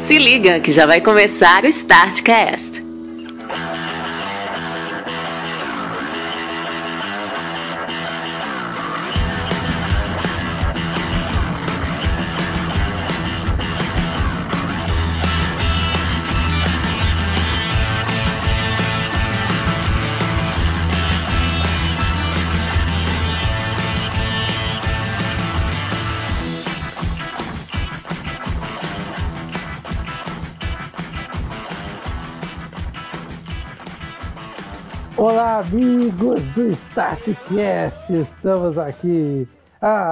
Se liga que já vai começar o Startcast. Olá, amigos do Startcast! Estamos aqui, a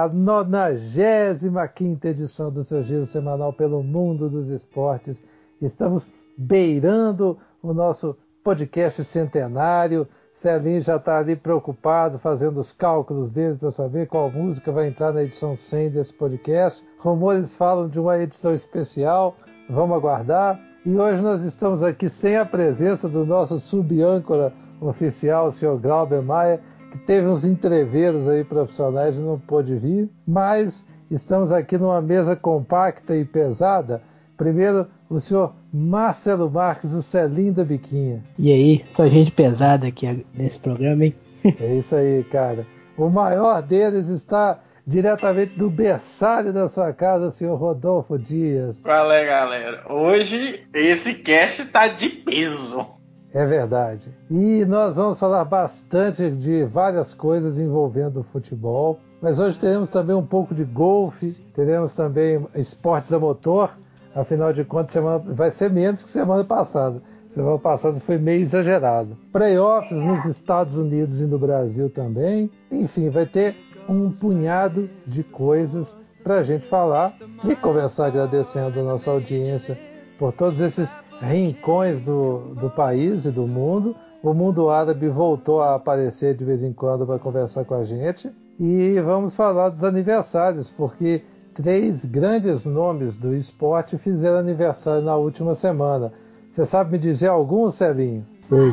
95ª edição do seu giro semanal pelo mundo dos esportes. Estamos beirando o nosso podcast centenário. Celinho já está ali preocupado, fazendo os cálculos dele para saber qual música vai entrar na edição 100 desse podcast. Rumores falam de uma edição especial, vamos aguardar. E hoje nós estamos aqui sem a presença do nosso sub-âncora oficial, o senhor Glauber Maia, que teve uns entreveros aí profissionais e não pôde vir, mas estamos aqui numa mesa compacta e pesada. Primeiro, o senhor Marcelo Marques, o Celinho da Biquinha. E aí, só gente pesada aqui nesse programa, hein? É isso aí, cara. O maior deles está diretamente do berçário da sua casa, o senhor Rodolfo Dias. Qual é, galera? Hoje esse cast tá de peso. É verdade. E nós vamos falar bastante de várias coisas envolvendo o futebol, mas hoje teremos também um pouco de golfe, teremos também esportes a motor, afinal de contas vai ser menos que semana passada. Semana passada foi meio exagerado. Playoffs nos Estados Unidos e no Brasil também. Enfim, vai ter um punhado de coisas para a gente falar e começar agradecendo a nossa audiência por todos esses rincões do país e do mundo. O mundo árabe voltou a aparecer de vez em quando para conversar com a gente. E vamos falar dos aniversários, porque 3 grandes nomes do esporte fizeram aniversário na última semana. Você sabe me dizer algum, Celinho? Foi.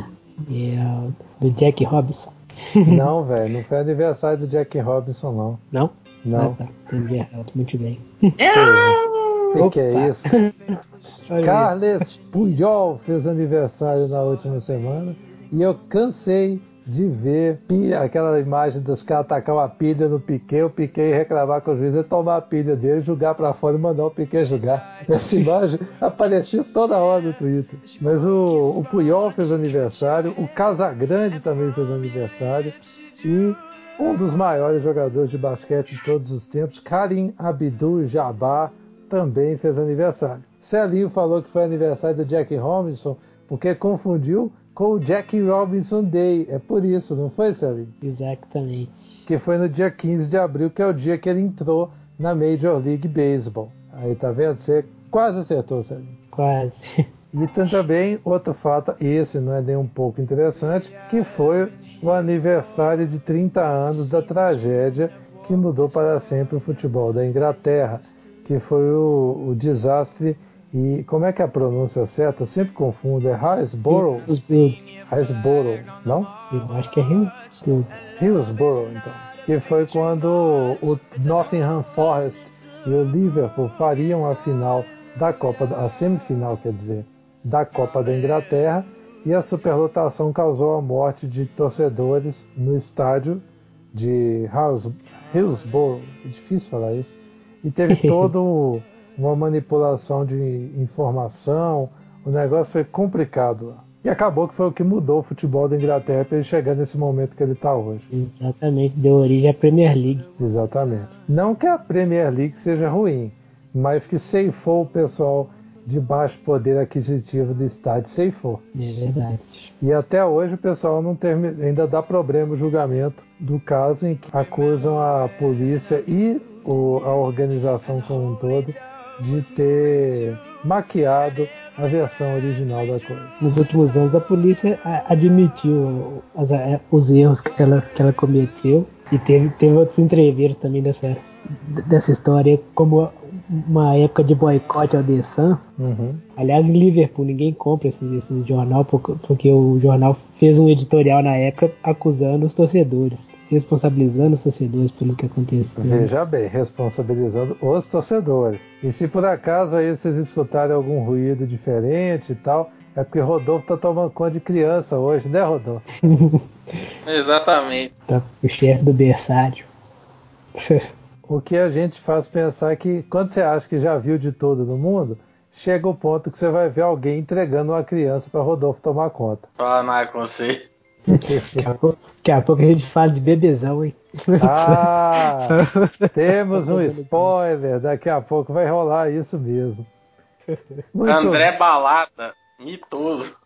Do Jack Robinson. Não, velho, não foi aniversário do Jack Robinson, não. Não? Não. Ah, tá. Entendi errado. Muito bem. O que é isso? Carles Puyol fez aniversário na última semana e eu cansei de ver aquela imagem dos caras atacar uma pilha no Piquet, o Piquet reclamar com o juiz, tomar a pilha dele, jogar pra fora e mandar o Piquet jogar. Essa imagem aparecia toda hora no Twitter. Mas o Puyol fez aniversário, o Casagrande também fez aniversário e um dos maiores jogadores de basquete de todos os tempos, Kareem Abdul-Jabbar, também fez aniversário. Celinho falou que foi aniversário do Jack Robinson porque confundiu com o Jack Robinson Day. É por isso, não foi, Celinho? Exatamente. Que foi no dia 15 de abril, que é o dia que ele entrou na Major League Baseball. Aí, tá vendo? Você quase acertou, Celinho. Quase. E tem também outro fato, esse não é nem um pouco interessante, que foi o aniversário de 30 anos da tragédia que mudou para sempre o futebol da Inglaterra, que foi o desastre, e como é que é a pronúncia certa? Eu sempre confundo, é Hillsborough? Hillsborough, não? Eu acho que é Hillsborough. Hillsborough, então. Que foi quando o Nottingham Forest e o Liverpool fariam a final da Copa, a semifinal, quer dizer, da Copa da Inglaterra, e a superlotação causou a morte de torcedores no estádio de Hillsborough. É difícil falar isso. E teve toda uma manipulação de informação, o negócio foi complicado lá. E acabou que foi o que mudou o futebol da Inglaterra para ele chegar nesse momento que ele está hoje. Exatamente, deu origem à Premier League. Exatamente. Não que a Premier League seja ruim, mas que ceifou o pessoal de baixo poder aquisitivo do estádio, ceifou. É verdade. E até hoje o pessoal não ainda dá problema o julgamento do caso em que acusam a polícia e a organização como um todo de ter maquiado a versão original da coisa. Nos últimos anos a polícia admitiu os erros que ela cometeu e teve outros entreveros também dessa história, como uma época de boicote ao The Sun. Uhum. Aliás, em Liverpool ninguém compra esse jornal porque o jornal fez um editorial na época acusando os torcedores. responsabilizando os torcedores pelo que aconteceu. Veja bem, responsabilizando os torcedores. E se por acaso aí vocês escutarem algum ruído diferente e tal, é porque Rodolfo tá tomando conta de criança hoje, né, Rodolfo? Exatamente. Tá, o chefe do berçário. O que a gente faz pensar que quando você acha que já viu de tudo no mundo, chega o ponto que você vai ver alguém entregando uma criança para Rodolfo tomar conta. Fala nada com você. Daqui a pouco a gente fala de bebezão, hein? Ah, temos um spoiler, daqui a pouco vai rolar isso mesmo. Muito... André Balada, mitoso.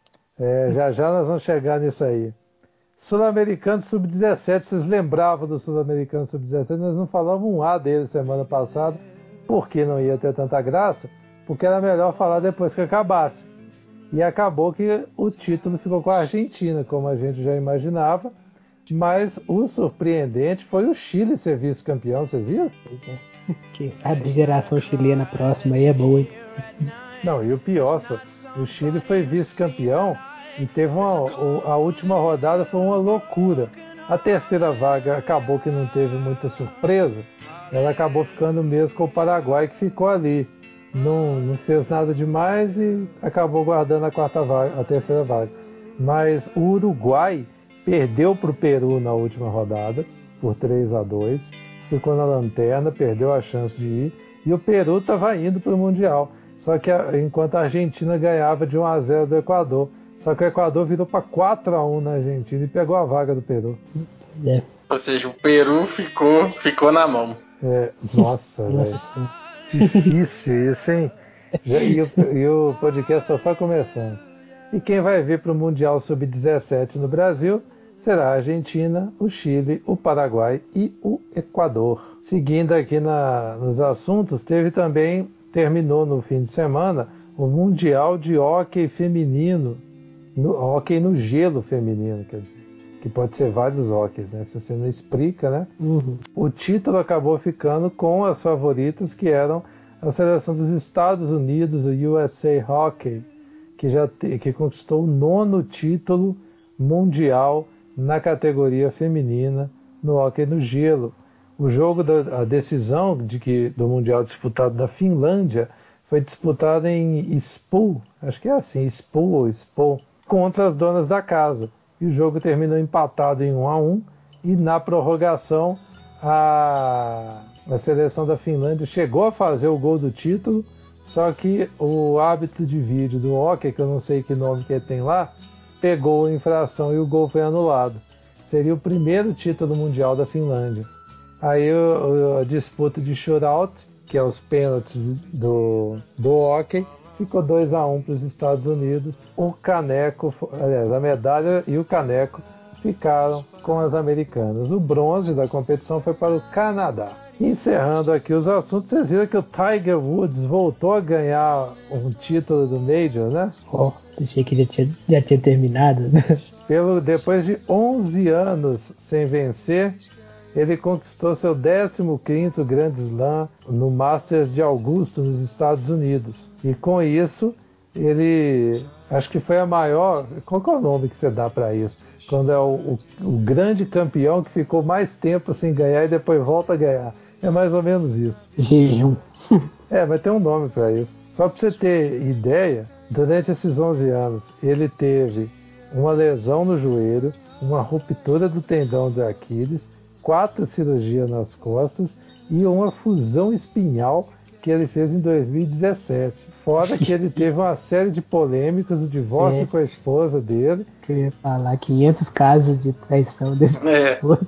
Já nós vamos chegar nisso aí. Sul-Americano Sub-17, vocês lembravam do Sul-Americano Sub-17? Nós não falamos um A dele semana passada, porque não ia ter tanta graça, porque era melhor falar depois que acabasse. E acabou que o título ficou com a Argentina, como a gente já imaginava, mas o surpreendente foi o Chile ser vice-campeão, vocês viram? Pois é. Quem sabe a geração chilena próxima aí é boa, hein? Não, e o pior, só, o Chile foi vice-campeão e teve a última rodada foi uma loucura. A terceira vaga acabou que não teve muita surpresa, ela acabou ficando mesmo com o Paraguai, que ficou ali. Não fez nada demais e acabou guardando a terceira vaga. Mas o Uruguai perdeu para o Peru na última rodada por 3-2, ficou na lanterna, perdeu a chance de ir, e o Peru estava indo para o Mundial. Só que enquanto a Argentina ganhava de 1-0 do Equador. Só que o Equador virou para 4-1 na Argentina e pegou a vaga do Peru. É. Ou seja, o Peru ficou na mão. Nossa, velho. Difícil isso, hein? E o podcast está só começando. E quem vai vir para o Mundial Sub-17 no Brasil será a Argentina, o Chile, o Paraguai e o Equador. Seguindo aqui nos assuntos, terminou no fim de semana o Mundial de Hóquei Feminino, hóquei no gelo feminino, quer dizer, que pode ser vários hóqueis, né? Se você não explica, né? Uhum. O título acabou ficando com as favoritas, que eram a seleção dos Estados Unidos, o USA Hockey, que conquistou o 9º título mundial na categoria feminina no hóquei no gelo. O jogo a decisão do mundial disputado na Finlândia foi disputado em Espoo, acho que é assim, Espoo ou Espoo, contra as donas da casa. E o jogo terminou empatado em 1-1 e na prorrogação a seleção da Finlândia chegou a fazer o gol do título, só que o árbitro de vídeo do hóquei, que eu não sei que nome que ele tem lá, pegou a infração e o gol foi anulado. Seria o primeiro título mundial da Finlândia. Aí a disputa de shootout, que é os pênaltis do hóquei, ficou 2-1 para os Estados Unidos. O caneco, aliás, a medalha e o caneco ficaram com as americanas. O bronze da competição foi para o Canadá. Encerrando aqui os assuntos, vocês viram que o Tiger Woods voltou a ganhar um título do Major, né? Achei que já tinha terminado, né? Depois de 11 anos sem vencer, ele conquistou seu 15º Grand Slam no Masters de Augusta, nos Estados Unidos. E com isso, ele acho que foi a maior... Qual que é o nome que você dá para isso? Quando é o grande campeão que ficou mais tempo sem ganhar e depois volta a ganhar. É mais ou menos isso. Jejum. Vai ter um nome para isso. Só para você ter ideia, durante esses 11 anos, ele teve uma lesão no joelho, uma ruptura do tendão de Aquiles, 4 cirurgias nas costas e uma fusão espinhal que ele fez em 2017. Fora que ele teve uma série de polêmicas, o divórcio com a esposa dele. Eu ia falar 500 casos de traição desse esposa.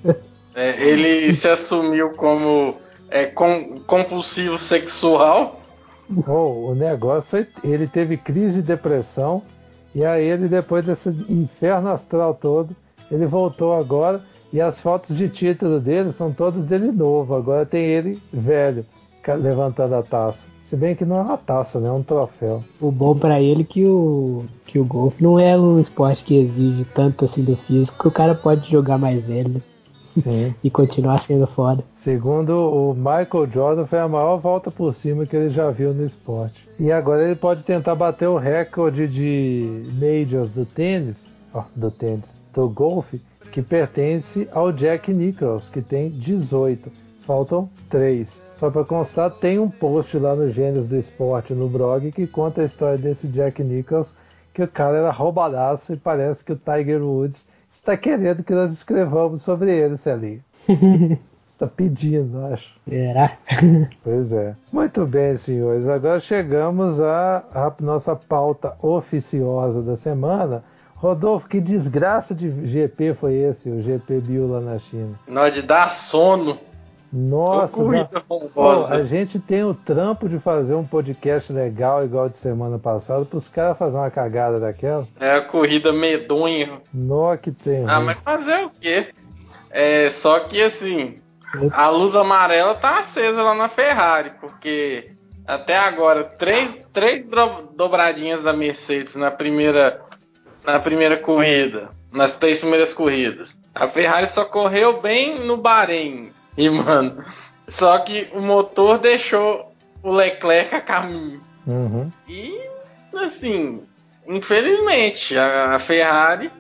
Ele se assumiu como compulsivo sexual. O negócio foi, ele teve crise de depressão e aí ele, depois desse inferno astral todo, ele voltou agora e as fotos de título dele são todas dele novo. Agora tem ele velho levantando a taça. Se bem que não é uma taça, né? É um troféu. O bom pra ele é que o golfe não é um esporte que exige tanto assim do físico, que o cara pode jogar mais velho. Sim. E continuar sendo foda. Segundo o Michael Jordan, foi a maior volta por cima que ele já viu no esporte. E agora ele pode tentar bater o recorde de majors do golfe, que pertence ao Jack Nicklaus, que tem 18. Faltam 3. Só para constar, tem um post lá no Gênios do Esporte, no blog, que conta a história desse Jack Nicklaus, que o cara era roubadaço e parece que o Tiger Woods está querendo que nós escrevamos sobre ele, Celinho. Está pedindo, acho. Será? Pois é. Muito bem, senhores. Agora chegamos à nossa pauta oficiosa da semana. Rodolfo, que desgraça de GP foi esse, o GP Bio lá na China? Na hora de dar sono. Nossa, a gente tem o trampo de fazer um podcast legal, igual de semana passada, para os caras fazerem uma cagada daquela. É a corrida medonha. Nó que tem. Mas fazer o quê? Só que assim, a luz amarela tá acesa lá na Ferrari, porque até agora três dobradinhas da Mercedes na primeira corrida, nas 3 primeiras corridas. A Ferrari só correu bem no Bahrein. E, mano, só que o motor deixou o Leclerc a caminho. Uhum. E, assim, infelizmente, a Ferrari,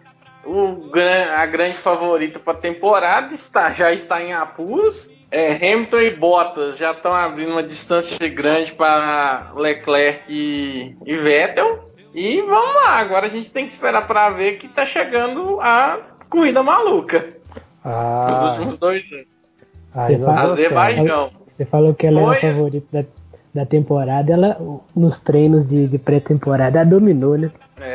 a grande favorita para a temporada, já está em apuros. Hamilton e Bottas já estão abrindo uma distância grande para Leclerc e Vettel. E vamos lá, agora a gente tem que esperar para ver que está chegando a corrida maluca. Nos últimos 2 anos. Azerbaijão. Você falou que ela é a favorita da temporada, ela nos treinos de pré-temporada dominou, né?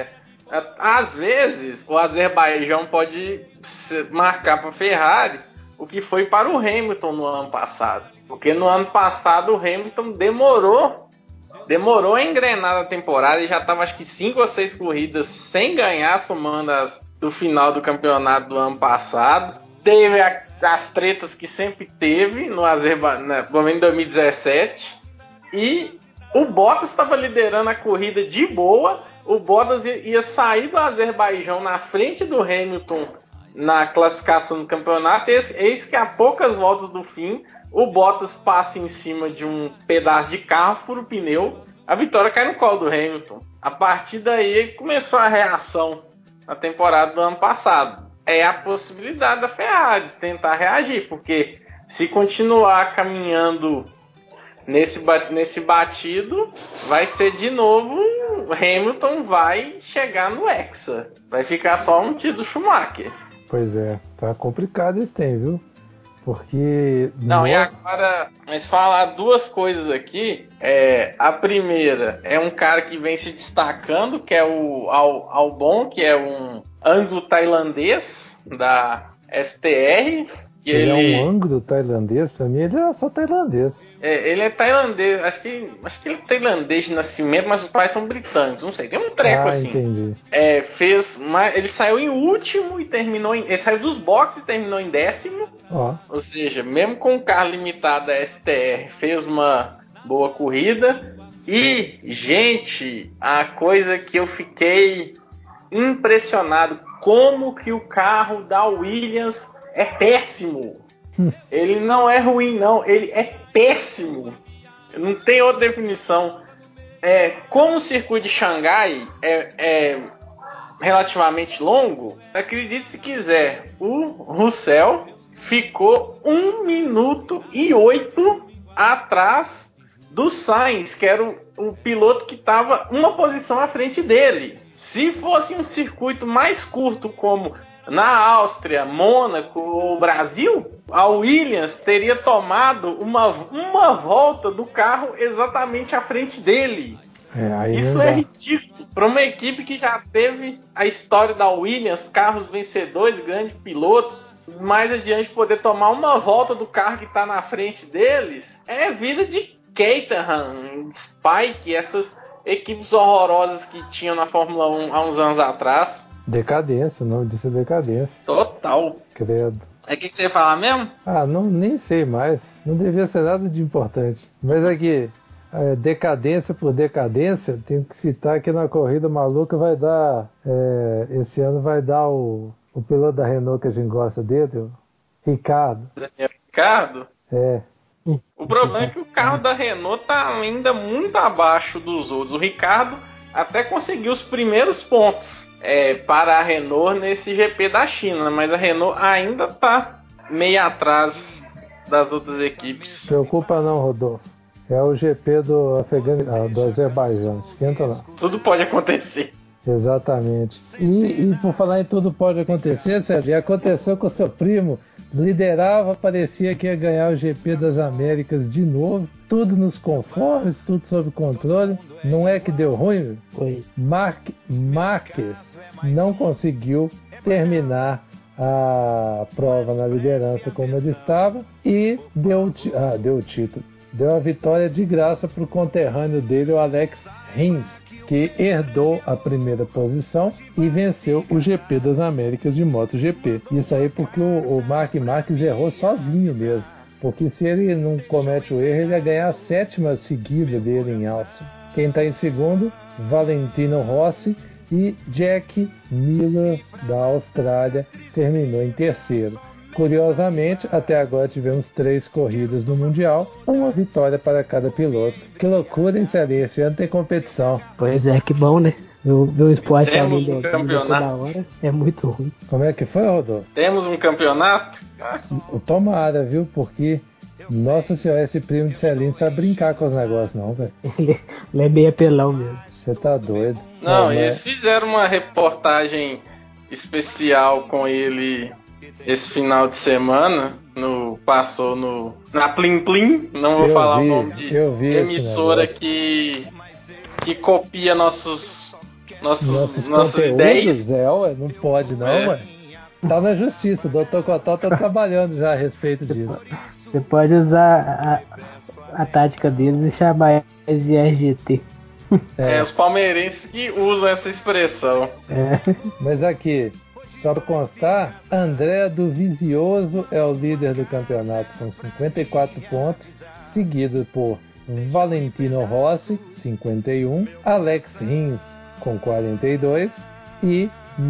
Às vezes o Azerbaijão pode marcar para a Ferrari o que foi para o Hamilton no ano passado. Porque no ano passado o Hamilton demorou a engrenar na temporada e já estava acho que 5 ou 6 corridas sem ganhar, somando as do final do campeonato do ano passado. Teve as tretas que sempre teve no Azerbaijão em 2017. E o Bottas estava liderando a corrida de boa. O Bottas ia sair do Azerbaijão na frente do Hamilton na classificação do campeonato. Eis que a poucas voltas do fim, o Bottas passa em cima de um pedaço de carro, fura o pneu. A vitória cai no colo do Hamilton. A partir daí começou a reação na temporada do ano passado. É a possibilidade da Ferrari tentar reagir, porque se continuar caminhando nesse batido, vai ser de novo, Hamilton vai chegar no Hexa. Vai ficar só um tiro do Schumacher. Pois é, tá complicado esse tempo, viu? Porque... Não, e agora, mas falar 2 coisas aqui. A primeira é um cara que vem se destacando, que é o Albon, que é um anglo-tailandês da STR. Que ele é um anglo-tailandês? Pra mim ele é só tailandês. Ele é tailandês, acho que ele é tailandês de nascimento, mas os pais são britânicos, não sei, tem um treco assim. Entendi. Ele saiu em último e terminou ele saiu dos boxes e terminou em 10º. Ou seja, mesmo com o carro limitado da STR, fez uma boa corrida. E, gente, a coisa que eu fiquei impressionado, como que o carro da Williams é péssimo. Ele não é ruim, não. Ele é péssimo. Não tem outra definição. Como o circuito de Xangai é relativamente longo, acredite se quiser, o Russell ficou 1 minuto e 8 atrás do Sainz, que era o piloto que estava uma posição à frente dele. Se fosse um circuito mais curto, como na Áustria, Mônaco ou Brasil, a Williams teria tomado uma volta do carro exatamente à frente dele. Isso é ridículo. Para uma equipe que já teve a história da Williams, carros vencedores, grandes pilotos, mais adiante poder tomar uma volta do carro que está na frente deles, é vida de Caterham, Spike, essas equipes horrorosas que tinham na Fórmula 1 há uns anos atrás. Decadência, não disse decadência. Total. Credo. O que você ia falar mesmo? Nem sei mais. Não devia ser nada de importante. Mas aqui, decadência por decadência, tenho que citar que na corrida maluca vai dar... esse ano vai dar o piloto da Renault que a gente gosta dele, o Ricciardo. Ricciardo? O problema é que o carro da Renault tá ainda muito abaixo dos outros. O Ricciardo até conseguiu os primeiros pontos para a Renault nesse GP da China, mas a Renault ainda está meio atrás das outras equipes. Preocupa não, Rodolfo. É o GP do Azerbaijão, esquenta não. Tudo pode acontecer. Exatamente. E por falar em tudo pode acontecer, Sérgio, aconteceu com o seu primo, liderava, parecia que ia ganhar o GP das Américas de novo, tudo nos conformes, tudo sob controle, não é que deu ruim? Foi. Marques não conseguiu terminar a prova na liderança como ele estava e deu o título. Deu a vitória de graça para o conterrâneo dele, o Alex Rins, que herdou a primeira posição e venceu o GP das Américas de MotoGP. Isso aí porque o Marc Marques errou sozinho mesmo. Porque se ele não comete o erro, ele ia ganhar a 7ª seguida dele em Austin. Quem está em segundo, Valentino Rossi, e Jack Miller, da Austrália, terminou em terceiro. Curiosamente, até agora tivemos 3 corridas no Mundial, uma vitória para cada piloto. Que loucura, hein, Celinho? Esse ano tem competição. Pois é, que bom, né? Meu esporte Temos um campeonato. Da hora é muito ruim. Como é que foi, Rodolfo? Temos um campeonato? Tomara, viu? Porque, nossa senhora, esse primo de Celinho sabe brincar com os negócios, não, velho. Ele é meio apelão mesmo. Você tá doido. Não, eles fizeram uma reportagem especial com ele esse final de semana, passou na Plim Plim, não vou falar o nome de emissora que copia nossos ideias. Ué, não pode não, ué. Tá na justiça, o Dr. Cotó tá trabalhando já a respeito disso. Você pode usar a tática deles e chamar eles de RGT. Os palmeirenses que usam essa expressão. Mas aqui, só para constar, André Dovizioso é o líder do campeonato com 54 pontos, seguido por Valentino Rossi, 51, Alex Rins com 42 e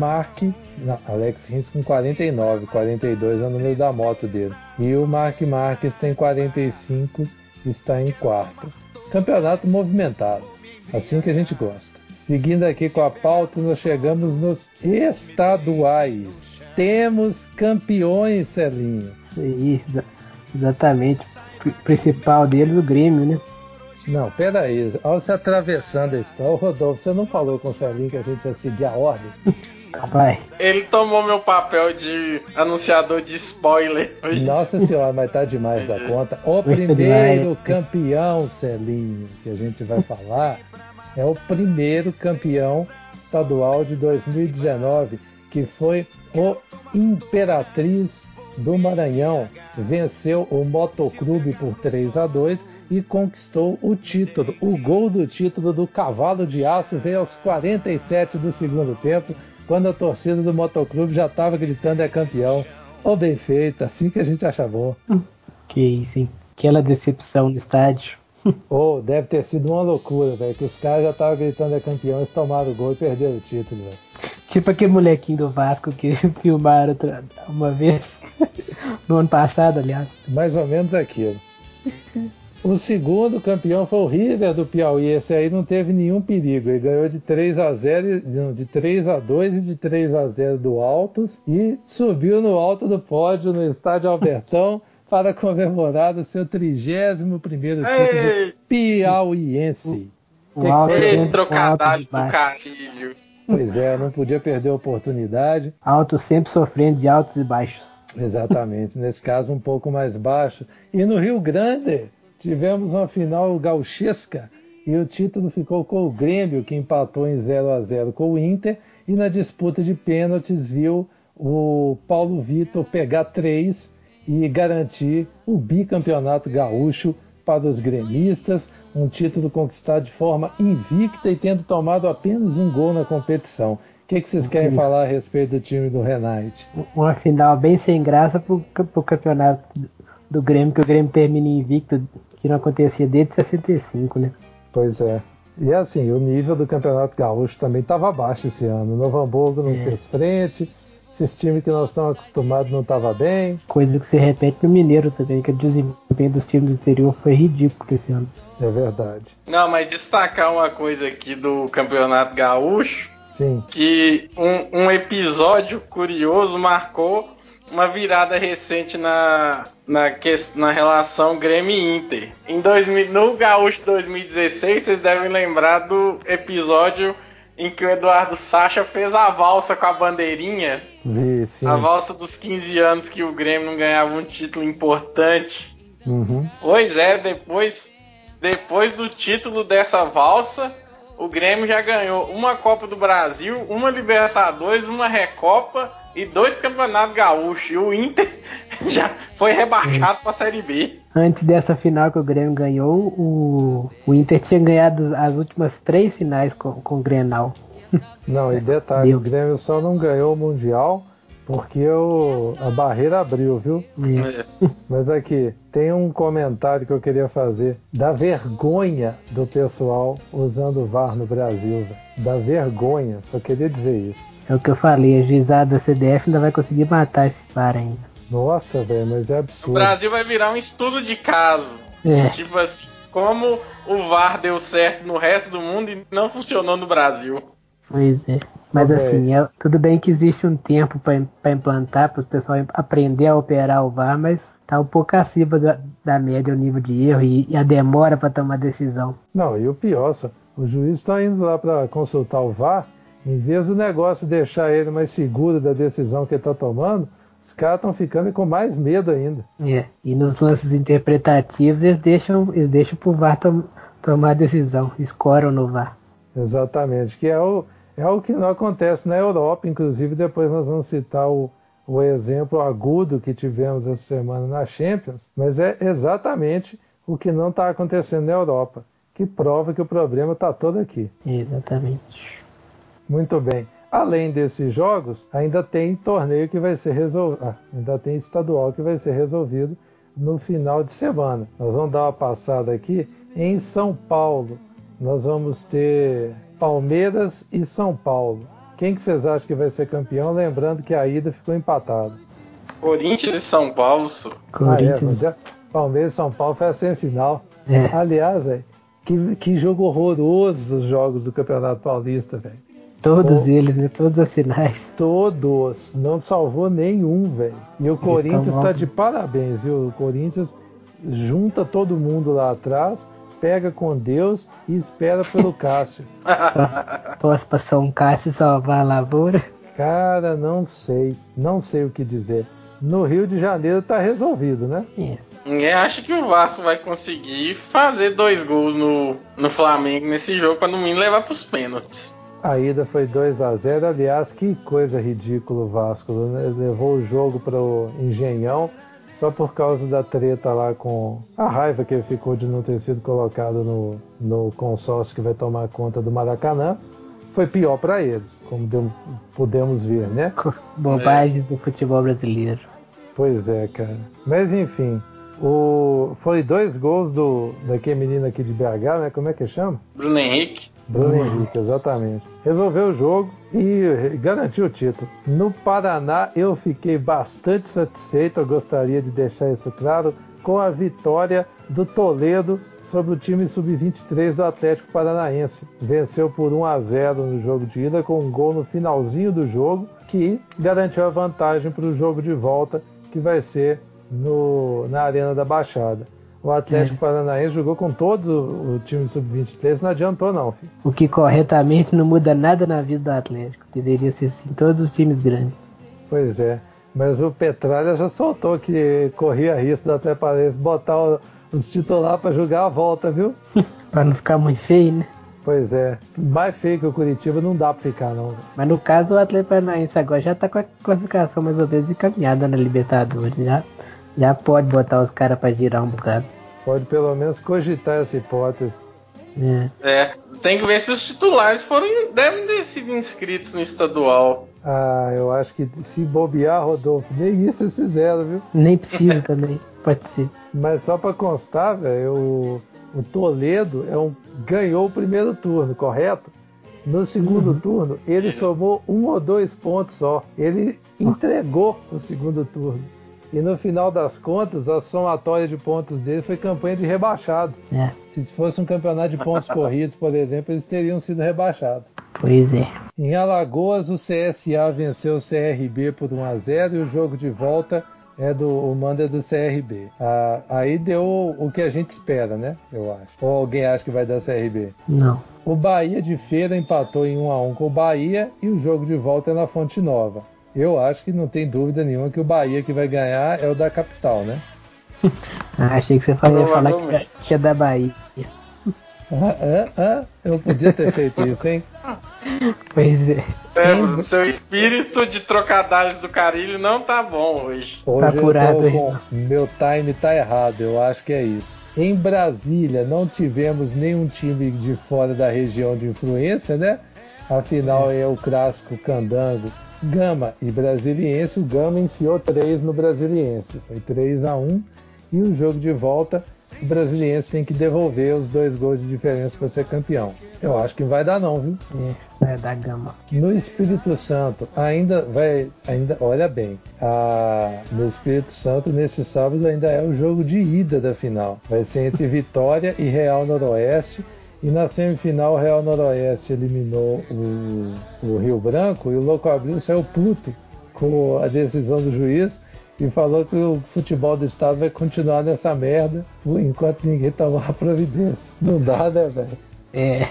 Alex Rins com 49, 42 é o número da moto dele. E o Marc Marques tem 45, está em quarto. Campeonato movimentado, assim que a gente gosta. Seguindo aqui com a pauta, nós chegamos nos estaduais. Temos campeões, Celinho. Isso, exatamente. O principal deles, o Grêmio, né? Não, peraí. Olha você atravessando a história. Ô, Rodolfo, você não falou com o Celinho que a gente ia seguir a ordem? Vai. Ele tomou meu papel de anunciador de spoiler. Nossa senhora, mas tá demais da conta. O primeiro campeão, Celinho, que a gente vai falar, é o primeiro campeão estadual de 2019, que foi o Imperatriz do Maranhão. Venceu o Motoclube por 3-2 e conquistou o título. O gol do título do Cavalo de Aço veio aos 47 do segundo tempo, quando a torcida do Motoclube já estava gritando é campeão. Bem feito, assim que a gente acha bom. Que isso, hein? Aquela decepção no estádio. Deve ter sido uma loucura, velho, que os caras já estavam gritando é campeão, eles tomaram o gol e perderam o título, velho. Tipo aquele molequinho do Vasco que filmaram uma vez, no ano passado, aliás. Mais ou menos aquilo. O segundo campeão foi o River do Piauí. Esse aí não teve nenhum perigo. Ele ganhou de 3-0, de 3-2 e de 3-0 do Altos e subiu no alto do pódio no estádio Albertão para comemorar o seu 31º título piauiense. Trocadilho do carrilho. Pois é, não podia perder a oportunidade. Altos sempre sofrendo de altos e baixos. Exatamente, nesse caso um pouco mais baixo. E no Rio Grande tivemos uma final gauchesca e o título ficou com o Grêmio, que empatou em 0-0 com o Inter, e na disputa de pênaltis viu o Paulo Vitor pegar 3 e garantir o bicampeonato gaúcho para os gremistas, um título conquistado de forma invicta e tendo tomado apenas um gol na competição. O que vocês querem falar a respeito do time do Renate? Uma final bem sem graça pro campeonato do Grêmio, que o Grêmio termina invicto, que não acontecia desde 65, né? Pois é. E assim, o nível do Campeonato Gaúcho também estava baixo esse ano. O Novo Hamburgo não fez frente, esses times que nós estamos acostumados não estavam bem. Coisa que se repete no Mineiro também, que o desempenho dos times do interior foi ridículo esse ano. É verdade. Não, mas destacar uma coisa aqui do Campeonato Gaúcho, Sim. Que um episódio curioso marcou uma virada recente na relação Grêmio e Inter. No Gaúcho 2016, vocês devem lembrar do episódio em que o Eduardo Sacha fez a valsa com a bandeirinha. Sim. A valsa dos 15 anos que o Grêmio não ganhava um título importante. Uhum. Pois é, depois do título dessa valsa, o Grêmio já ganhou uma Copa do Brasil, uma Libertadores, uma Recopa e 2 Campeonatos Gaúchos. E o Inter já foi rebaixado para a Série B. Antes dessa final que o Grêmio ganhou, o Inter tinha ganhado as últimas 3 finais com o Grenal. Não, e detalhe, o Grêmio só não ganhou o Mundial porque a barreira abriu, viu? Mas aqui, tem um comentário que eu queria fazer. Da vergonha do pessoal usando o VAR no Brasil, velho. Da vergonha, só queria dizer isso. É o que eu falei, a juizada da CBF ainda vai conseguir matar esse VAR ainda. Nossa, velho, mas é absurdo. O Brasil vai virar um estudo de caso. Tipo assim, como o VAR deu certo no resto do mundo e não funcionou no Brasil. Pois é. Mas assim, tudo bem que existe um tempo para implantar, para o pessoal aprender a operar o VAR, mas tá um pouco acima da média o nível de erro e a demora para tomar decisão. Não, e o pior, o juiz está indo lá para consultar o VAR, em vez do negócio deixar ele mais seguro da decisão que ele está tomando, os caras estão ficando com mais medo ainda. E nos lances interpretativos eles deixam pro VAR tomar a decisão, escoram no VAR. Exatamente, que é o que não acontece na Europa, inclusive depois nós vamos citar o exemplo agudo que tivemos essa semana na Champions, mas é exatamente o que não está acontecendo na Europa, que prova que o problema está todo aqui. Exatamente. Muito bem. Além desses jogos, ainda tem torneio que vai ser resolvido, ainda tem estadual que vai ser resolvido no final de semana. Nós vamos dar uma passada aqui em São Paulo. Nós vamos ter Palmeiras e São Paulo. Quem que vocês acham que vai ser campeão? Lembrando que a ida ficou empatada. Corinthians e São Paulo. Palmeiras e São Paulo foi a semifinal. Aliás, velho, que jogo horroroso os jogos do Campeonato Paulista, velho. Todos eles, né? Todas as finais. Todos. Não salvou nenhum, velho. E o Corinthians tá de parabéns, viu? O Corinthians junta todo mundo lá atrás, pega com Deus e espera pelo Cássio. Posso passar um Cássio salvar a lavoura? Cara, não sei o que dizer. No Rio de Janeiro tá resolvido, né? Ninguém acha que o Vasco vai conseguir fazer 2 gols no Flamengo nesse jogo para no mínimo levar pros pênaltis. A ida foi 2-0, aliás, que coisa ridícula o Vasco, né? Levou o jogo para o Engenhão só por causa da treta lá com a raiva que ele ficou de não ter sido colocado no consórcio que vai tomar conta do Maracanã. Foi pior para eles, como pudemos ver, né? Bobagens do futebol brasileiro. Pois é, cara. Mas enfim, foi 2 gols daquele menino aqui de BH, né? Como é que chama? Bruno Henrique, exatamente. Resolveu o jogo e garantiu o título. No Paraná, eu fiquei bastante satisfeito, eu gostaria de deixar isso claro, com a vitória do Toledo sobre o time sub-23 do Atlético Paranaense. Venceu por 1-0 no jogo de ida, com um gol no finalzinho do jogo, que garantiu a vantagem para o jogo de volta, que vai ser na Arena da Baixada. O Atlético Paranaense jogou com todo o time sub-23, não adiantou não, filho. O que corretamente não muda nada na vida do Atlético. Deveria ser assim, todos os times grandes. Pois é, mas o Petralha já soltou que corria risco do Atlético Paranaense botar os titulares para jogar a volta, viu? Para não ficar muito feio, né? Pois é, mais feio que o Curitiba não dá para ficar não. Mas no caso o Atlético Paranaense agora já tá com a classificação mais ou menos encaminhada na Libertadores. Já pode botar os caras para girar um bocado. Pode pelo menos cogitar essa hipótese. Tem que ver se os titulares devem ter sido inscritos no estadual. Eu acho que se bobear, Rodolfo, nem isso eles fizeram, viu? Nem precisa também, pode ser. Mas só para constar, velho, o Toledo ganhou o primeiro turno, correto? No segundo turno, ele somou 1 ou 2 pontos só. Ele entregou o segundo turno. E no final das contas, a somatória de pontos dele foi campanha de rebaixado. Se fosse um campeonato de pontos corridos, por exemplo, eles teriam sido rebaixados. Pois é. Em Alagoas, o CSA venceu o CRB por 1-0 e o jogo de volta o mando é do CRB. Aí deu o que a gente espera, né? Eu acho. Ou alguém acha que vai dar CRB? Não. O Bahia de Feira empatou em 1-1 com o Bahia e o jogo de volta é na Fonte Nova. Eu acho que não tem dúvida nenhuma que o Bahia que vai ganhar é o da capital, né? Achei que você ia falar que é da Bahia. Eu podia ter feito isso, hein? Pois é. Bruno, seu espírito de trocadilhos do Carilho não tá bom hoje. Hoje tá apurado, eu tô com... Meu time tá errado, eu acho que é isso. Em Brasília não tivemos nenhum time de fora da região de influência, né? Afinal é o clássico candango Gama e Brasiliense. O Gama enfiou 3 no Brasiliense. Foi 3-1 e o jogo de volta o Brasiliense tem que devolver os 2 gols de diferença para ser campeão. Eu acho que não vai dar não, viu? Vai dar Gama. No Espírito Santo, olha bem, no Espírito Santo, nesse sábado, ainda é o jogo de ida da final. Vai ser entre Vitória e Real Noroeste. E na semifinal, o Real Noroeste eliminou o Rio Branco e o Louco Abril saiu puto com a decisão do juiz e falou que o futebol do estado vai continuar nessa merda enquanto ninguém tomar a providência. Não dá, né, velho?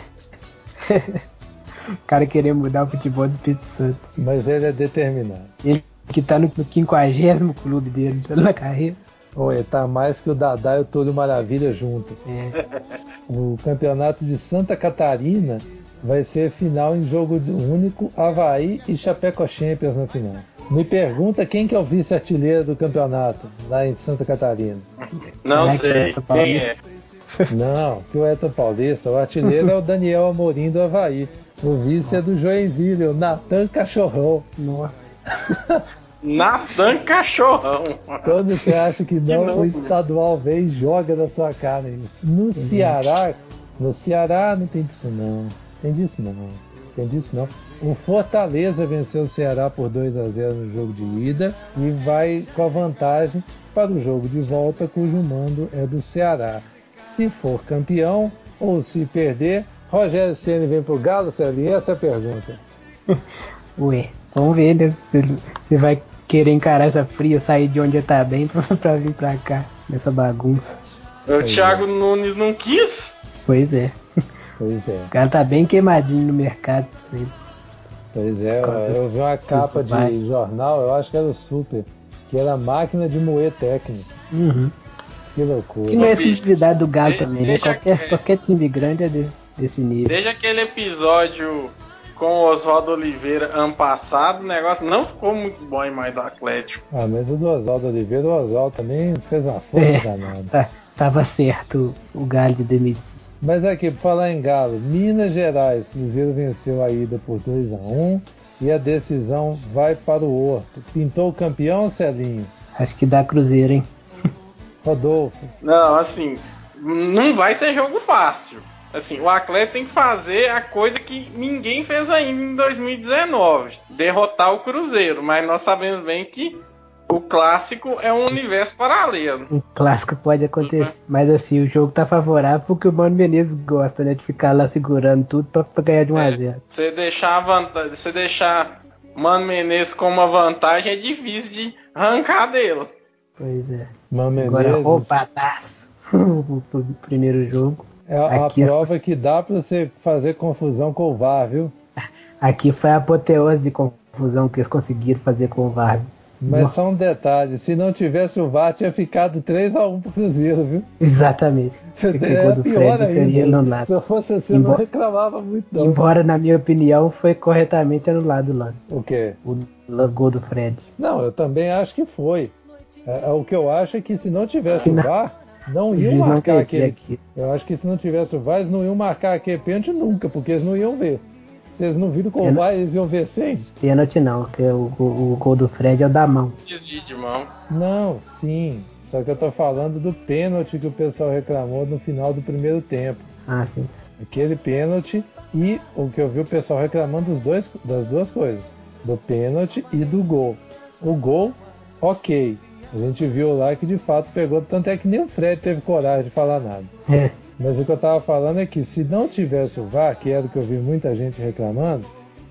O cara querer mudar o futebol do Espírito Santo. Mas ele é determinado. Ele que tá no 50º clube dele na carreira. Ele tá mais que o Dadá e o Túlio Maravilha juntos. O campeonato de Santa Catarina vai ser final em jogo único, Avaí e Chapeco Champions na final. Me pergunta quem que é o vice-artilheiro do campeonato lá em Santa Catarina. Não sei. Quem é? Não, que o Eto Paulista. O artilheiro é o Daniel Amorim do Avaí. O vice é do Joinville, o Natan Cachorrão. Nossa. Natan Cachorrão. Quando você acha que não, o estadual vem e joga na sua cara isso. No Ceará não tem disso não. Tem disso não. O Fortaleza venceu o Ceará por 2-0 no jogo de ida e vai com a vantagem para o jogo de volta, cujo mando é do Ceará. Se for campeão ou se perder, Rogério Ceni vem pro Galo, Celinho? Essa é a pergunta. Ué, vamos ver, né? Você vai querer encarar essa fria, sair de onde tá bem pra vir pra cá, nessa bagunça. O Thiago Nunes não quis? Pois é. O cara tá bem queimadinho no mercado. Pois é, eu vi uma capa de jornal, eu acho que era o Super, que era máquina de moer técnico. Uhum. Que loucura. Que não é exclusividade do Galo também, né? Qualquer time grande é desse nível. Desde aquele episódio com o Oswaldo Oliveira ano passado, o negócio não ficou muito bom em mais do Atlético. Mas o do Oswaldo Oliveira, o Oswaldo também fez uma força danada. Tava certo o Galo de demitir. Mas aqui, por falar em Galo, Minas Gerais, Cruzeiro venceu a ida por 2-1 e a decisão vai para o Horto. Pintou o campeão, Celinho? Acho que dá Cruzeiro, hein? Rodolfo? Não, assim, não vai ser jogo fácil. Assim, o Atlético tem que fazer a coisa que ninguém fez ainda em 2019, derrotar o Cruzeiro, mas nós sabemos bem que o clássico é um universo paralelo. O clássico pode acontecer, mas assim, o jogo tá favorável porque o Mano Menezes gosta, né, de ficar lá segurando tudo pra ganhar de 1-0. Você deixar Mano Menezes com uma vantagem é difícil de arrancar dele. Pois é. Mano Agora Menezes... roubadaço o primeiro jogo. É a prova que dá pra você fazer confusão com o VAR, viu? Aqui foi a apoteose de confusão que eles conseguiram fazer com o VAR. Mas só um detalhe, se não tivesse o VAR, tinha ficado 3-1 pro Cruzeiro, viu? Exatamente. É pior ainda. Se eu fosse assim, eu não reclamava muito não. Embora, na minha opinião, foi corretamente anulado lá. O quê? O gol do Fred. Não, eu também acho que foi. O que eu acho é que se não tivesse o VAR, não iam marcar aquele... Eu acho que se não tivesse o VAR, eles não iam marcar aquele pênalti nunca, porque eles não iam ver. Se eles não viram com o VAR, eles iam ver sem? Pênalti não, porque o gol do Fred é o da mão. Desvio de mão. Não, sim. Só que eu tô falando do pênalti que o pessoal reclamou no final do primeiro tempo. Ah, sim. Aquele pênalti e o que eu vi o pessoal reclamando das duas coisas. Do pênalti e do gol. O gol, ok. A gente viu lá que de fato pegou, tanto é que nem o Fred teve coragem de falar nada. Mas o que eu tava falando é que se não tivesse o VAR, que era o que eu vi muita gente reclamando,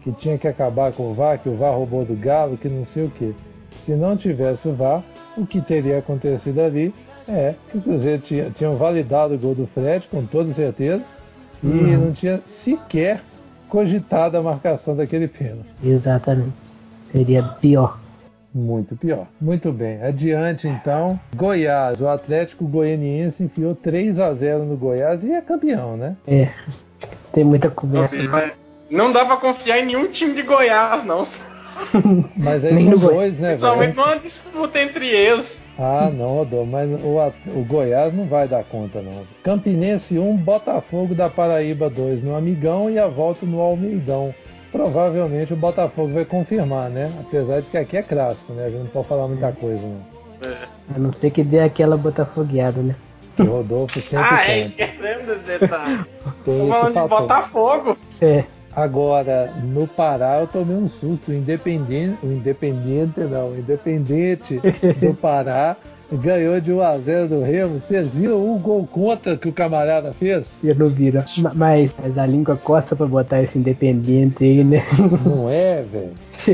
que tinha que acabar com o VAR, que o VAR roubou do Galo, que não sei o quê. Se não tivesse o VAR, o que teria acontecido ali é que o Cruzeiro tinha validado o gol do Fred, com toda certeza, e não tinha sequer cogitado a marcação daquele pênalti. Exatamente. Seria pior. Muito pior. Muito bem. Adiante, então. Goiás. O Atlético Goianiense enfiou 3-0 no Goiás e é campeão, né? É. Tem muita conversa. Não dá pra confiar em nenhum time de Goiás, não. Mas aí são dois, né, velho? Principalmente numa disputa entre eles. Ah, não, Rodolfo, mas o Goiás não vai dar conta, não. Campinense 1, Botafogo da Paraíba 2 no Amigão e a volta no Almeidão. Provavelmente o Botafogo vai confirmar, né? Apesar de que aqui é clássico, né? A gente não pode falar muita coisa, não. A não ser que dê aquela botafogueada, né? Que o Rodolfo sempre tem. Esquecendo desse detalhe. Tem falando de Botafogo. É. Agora, no Pará, eu tomei um susto. O Independente do Pará ganhou de 1-0 do Remo. Vocês viram o gol contra que o camarada fez? Eu não vi, não. Mas a língua costa pra botar esse Independente aí, né? Não é, velho?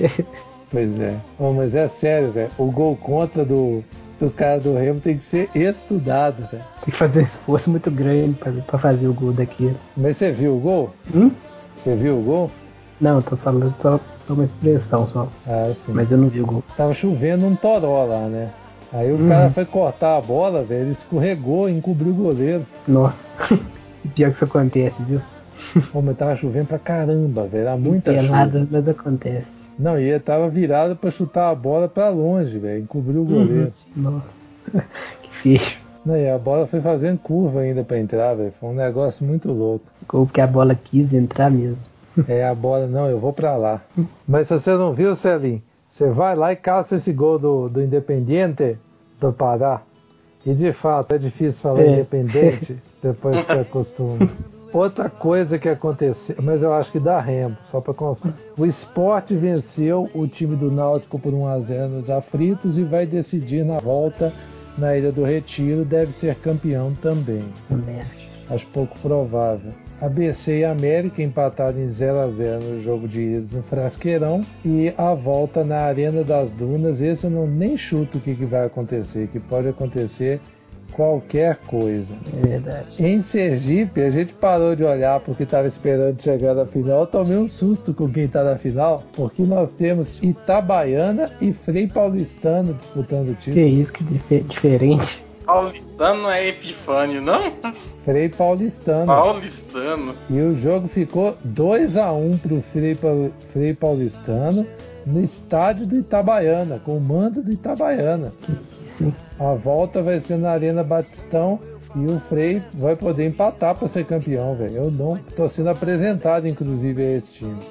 Pois é. Oh, mas é sério, velho. O gol contra do cara do Remo tem que ser estudado, velho. Tem que fazer um esforço muito grande pra fazer o gol daquilo. Mas você viu o gol? Você viu o gol? Não, tô falando só uma expressão só. Ah, sim. Mas eu não vi o gol. Tava chovendo um toró lá, né? Aí o cara foi cortar a bola, velho, ele escorregou e encobriu o goleiro. Nossa, pior que isso acontece, viu? Pô, mas tava chovendo pra caramba, velho, era muita chuva. Nada acontece. Não, e ele tava virado pra chutar a bola pra longe, velho, encobriu o goleiro. Nossa, que feio. Não, e a bola foi fazendo curva ainda pra entrar, velho, foi um negócio muito louco. Gol porque a bola quis entrar mesmo. É, a bola, não, eu vou pra lá. Mas se você não viu, Celinho, você vai lá e caça esse gol do Independiente do Pará. E de fato, é difícil falar Independente depois que você acostuma. Outra coisa que aconteceu, mas eu acho que dá Remo, só para constar. O Sport venceu o time do Náutico por 1-0 nos aflitos e vai decidir na volta na Ilha do Retiro, deve ser campeão também. Acho pouco provável. ABC e América empataram em 0-0 no jogo de ida no Frasqueirão e a volta na Arena das Dunas. Esse eu nem chuto o que vai acontecer, que pode acontecer qualquer coisa. É verdade. Em Sergipe, a gente parou de olhar porque estava esperando chegar na final. Eu tomei um susto com quem está na final, porque nós temos Itabaiana e Frei Paulistano disputando o título. Que isso, que diferente. Paulistano não é Epifânio, não? Frei Paulistano. Paulistano. E o jogo ficou 2-1 para o Frei Paulistano no estádio do Itabaiana, com o mando do Itabaiana. Sim. A volta vai ser na Arena Batistão e o Frei vai poder empatar para ser campeão, velho. Eu não estou sendo apresentado, inclusive, a esse time.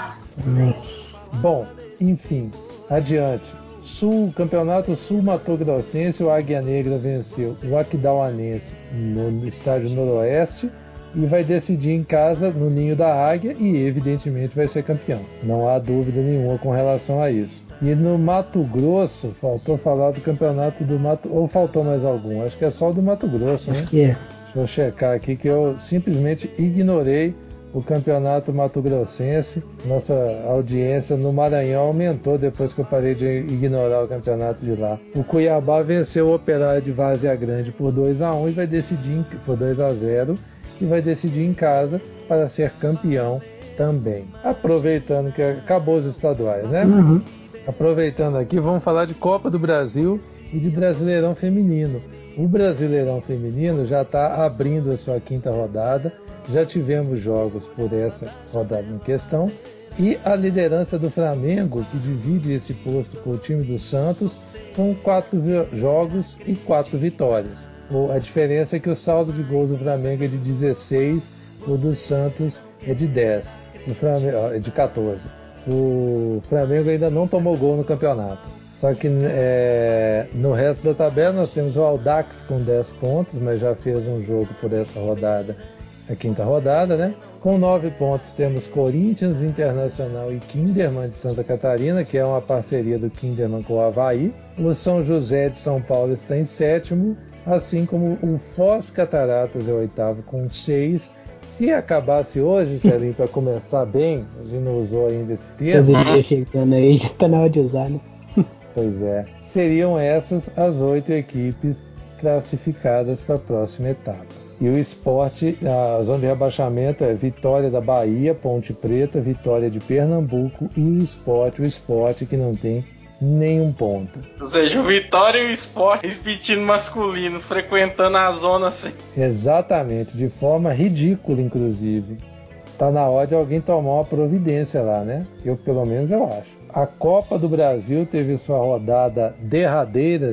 Bom, enfim, adiante. Campeonato Sul-Mato-Grossense, o Águia Negra venceu o Aquidauanense no estádio Noroeste e vai decidir em casa no Ninho da Águia e evidentemente vai ser campeão. Não há dúvida nenhuma com relação a isso. E no Mato Grosso, faltou falar do campeonato do Mato... Ou faltou mais algum? Acho que é só o do Mato Grosso, né? Acho que é. Deixa eu checar aqui que eu simplesmente ignorei o campeonato mato-grossense. Nossa audiência no Maranhão aumentou depois que eu parei de ignorar o campeonato de lá. O Cuiabá venceu o Operário de Várzea Grande por 2-1 e vai decidir por 2-0 e vai decidir em casa para ser campeão também. Aproveitando que acabou os estaduais, né? Aproveitando aqui, vamos falar de Copa do Brasil e de Brasileirão Feminino. O Brasileirão Feminino já está abrindo a sua 5ª rodada. Já tivemos jogos por essa rodada em questão. E a liderança do Flamengo, que divide esse posto com o time do Santos, com 4 jogos e 4 vitórias. A diferença é que o saldo de gols do Flamengo é de 16, o do Santos é de 10, é de 14. O Flamengo ainda não tomou gol no campeonato. Só que no resto da tabela nós temos o Audax com 10 pontos, mas já fez um jogo por essa rodada, a 5ª rodada, né? Com 9 pontos temos Corinthians, Internacional e Kinderman de Santa Catarina, que é uma parceria do Kinderman com o Avaí. O São José de São Paulo está em 7º, assim como o Foz Cataratas é o 8º com 6, se acabasse hoje, Celinho, para começar bem, a gente não usou ainda esse termo. Chegando aí, já tá na hora de usar, né? Pois é. Seriam essas as 8 equipes classificadas para a próxima etapa. E o Sport, a zona de rebaixamento é Vitória da Bahia, Ponte Preta, Vitória de Pernambuco e o Sport que não tem nenhum ponto. Ou seja, o Vitória e o Sport repetindo masculino, frequentando a zona assim. Exatamente, de forma ridícula, inclusive. Tá na hora de alguém tomar uma providência lá, né? Pelo menos eu acho. A Copa do Brasil teve sua rodada derradeira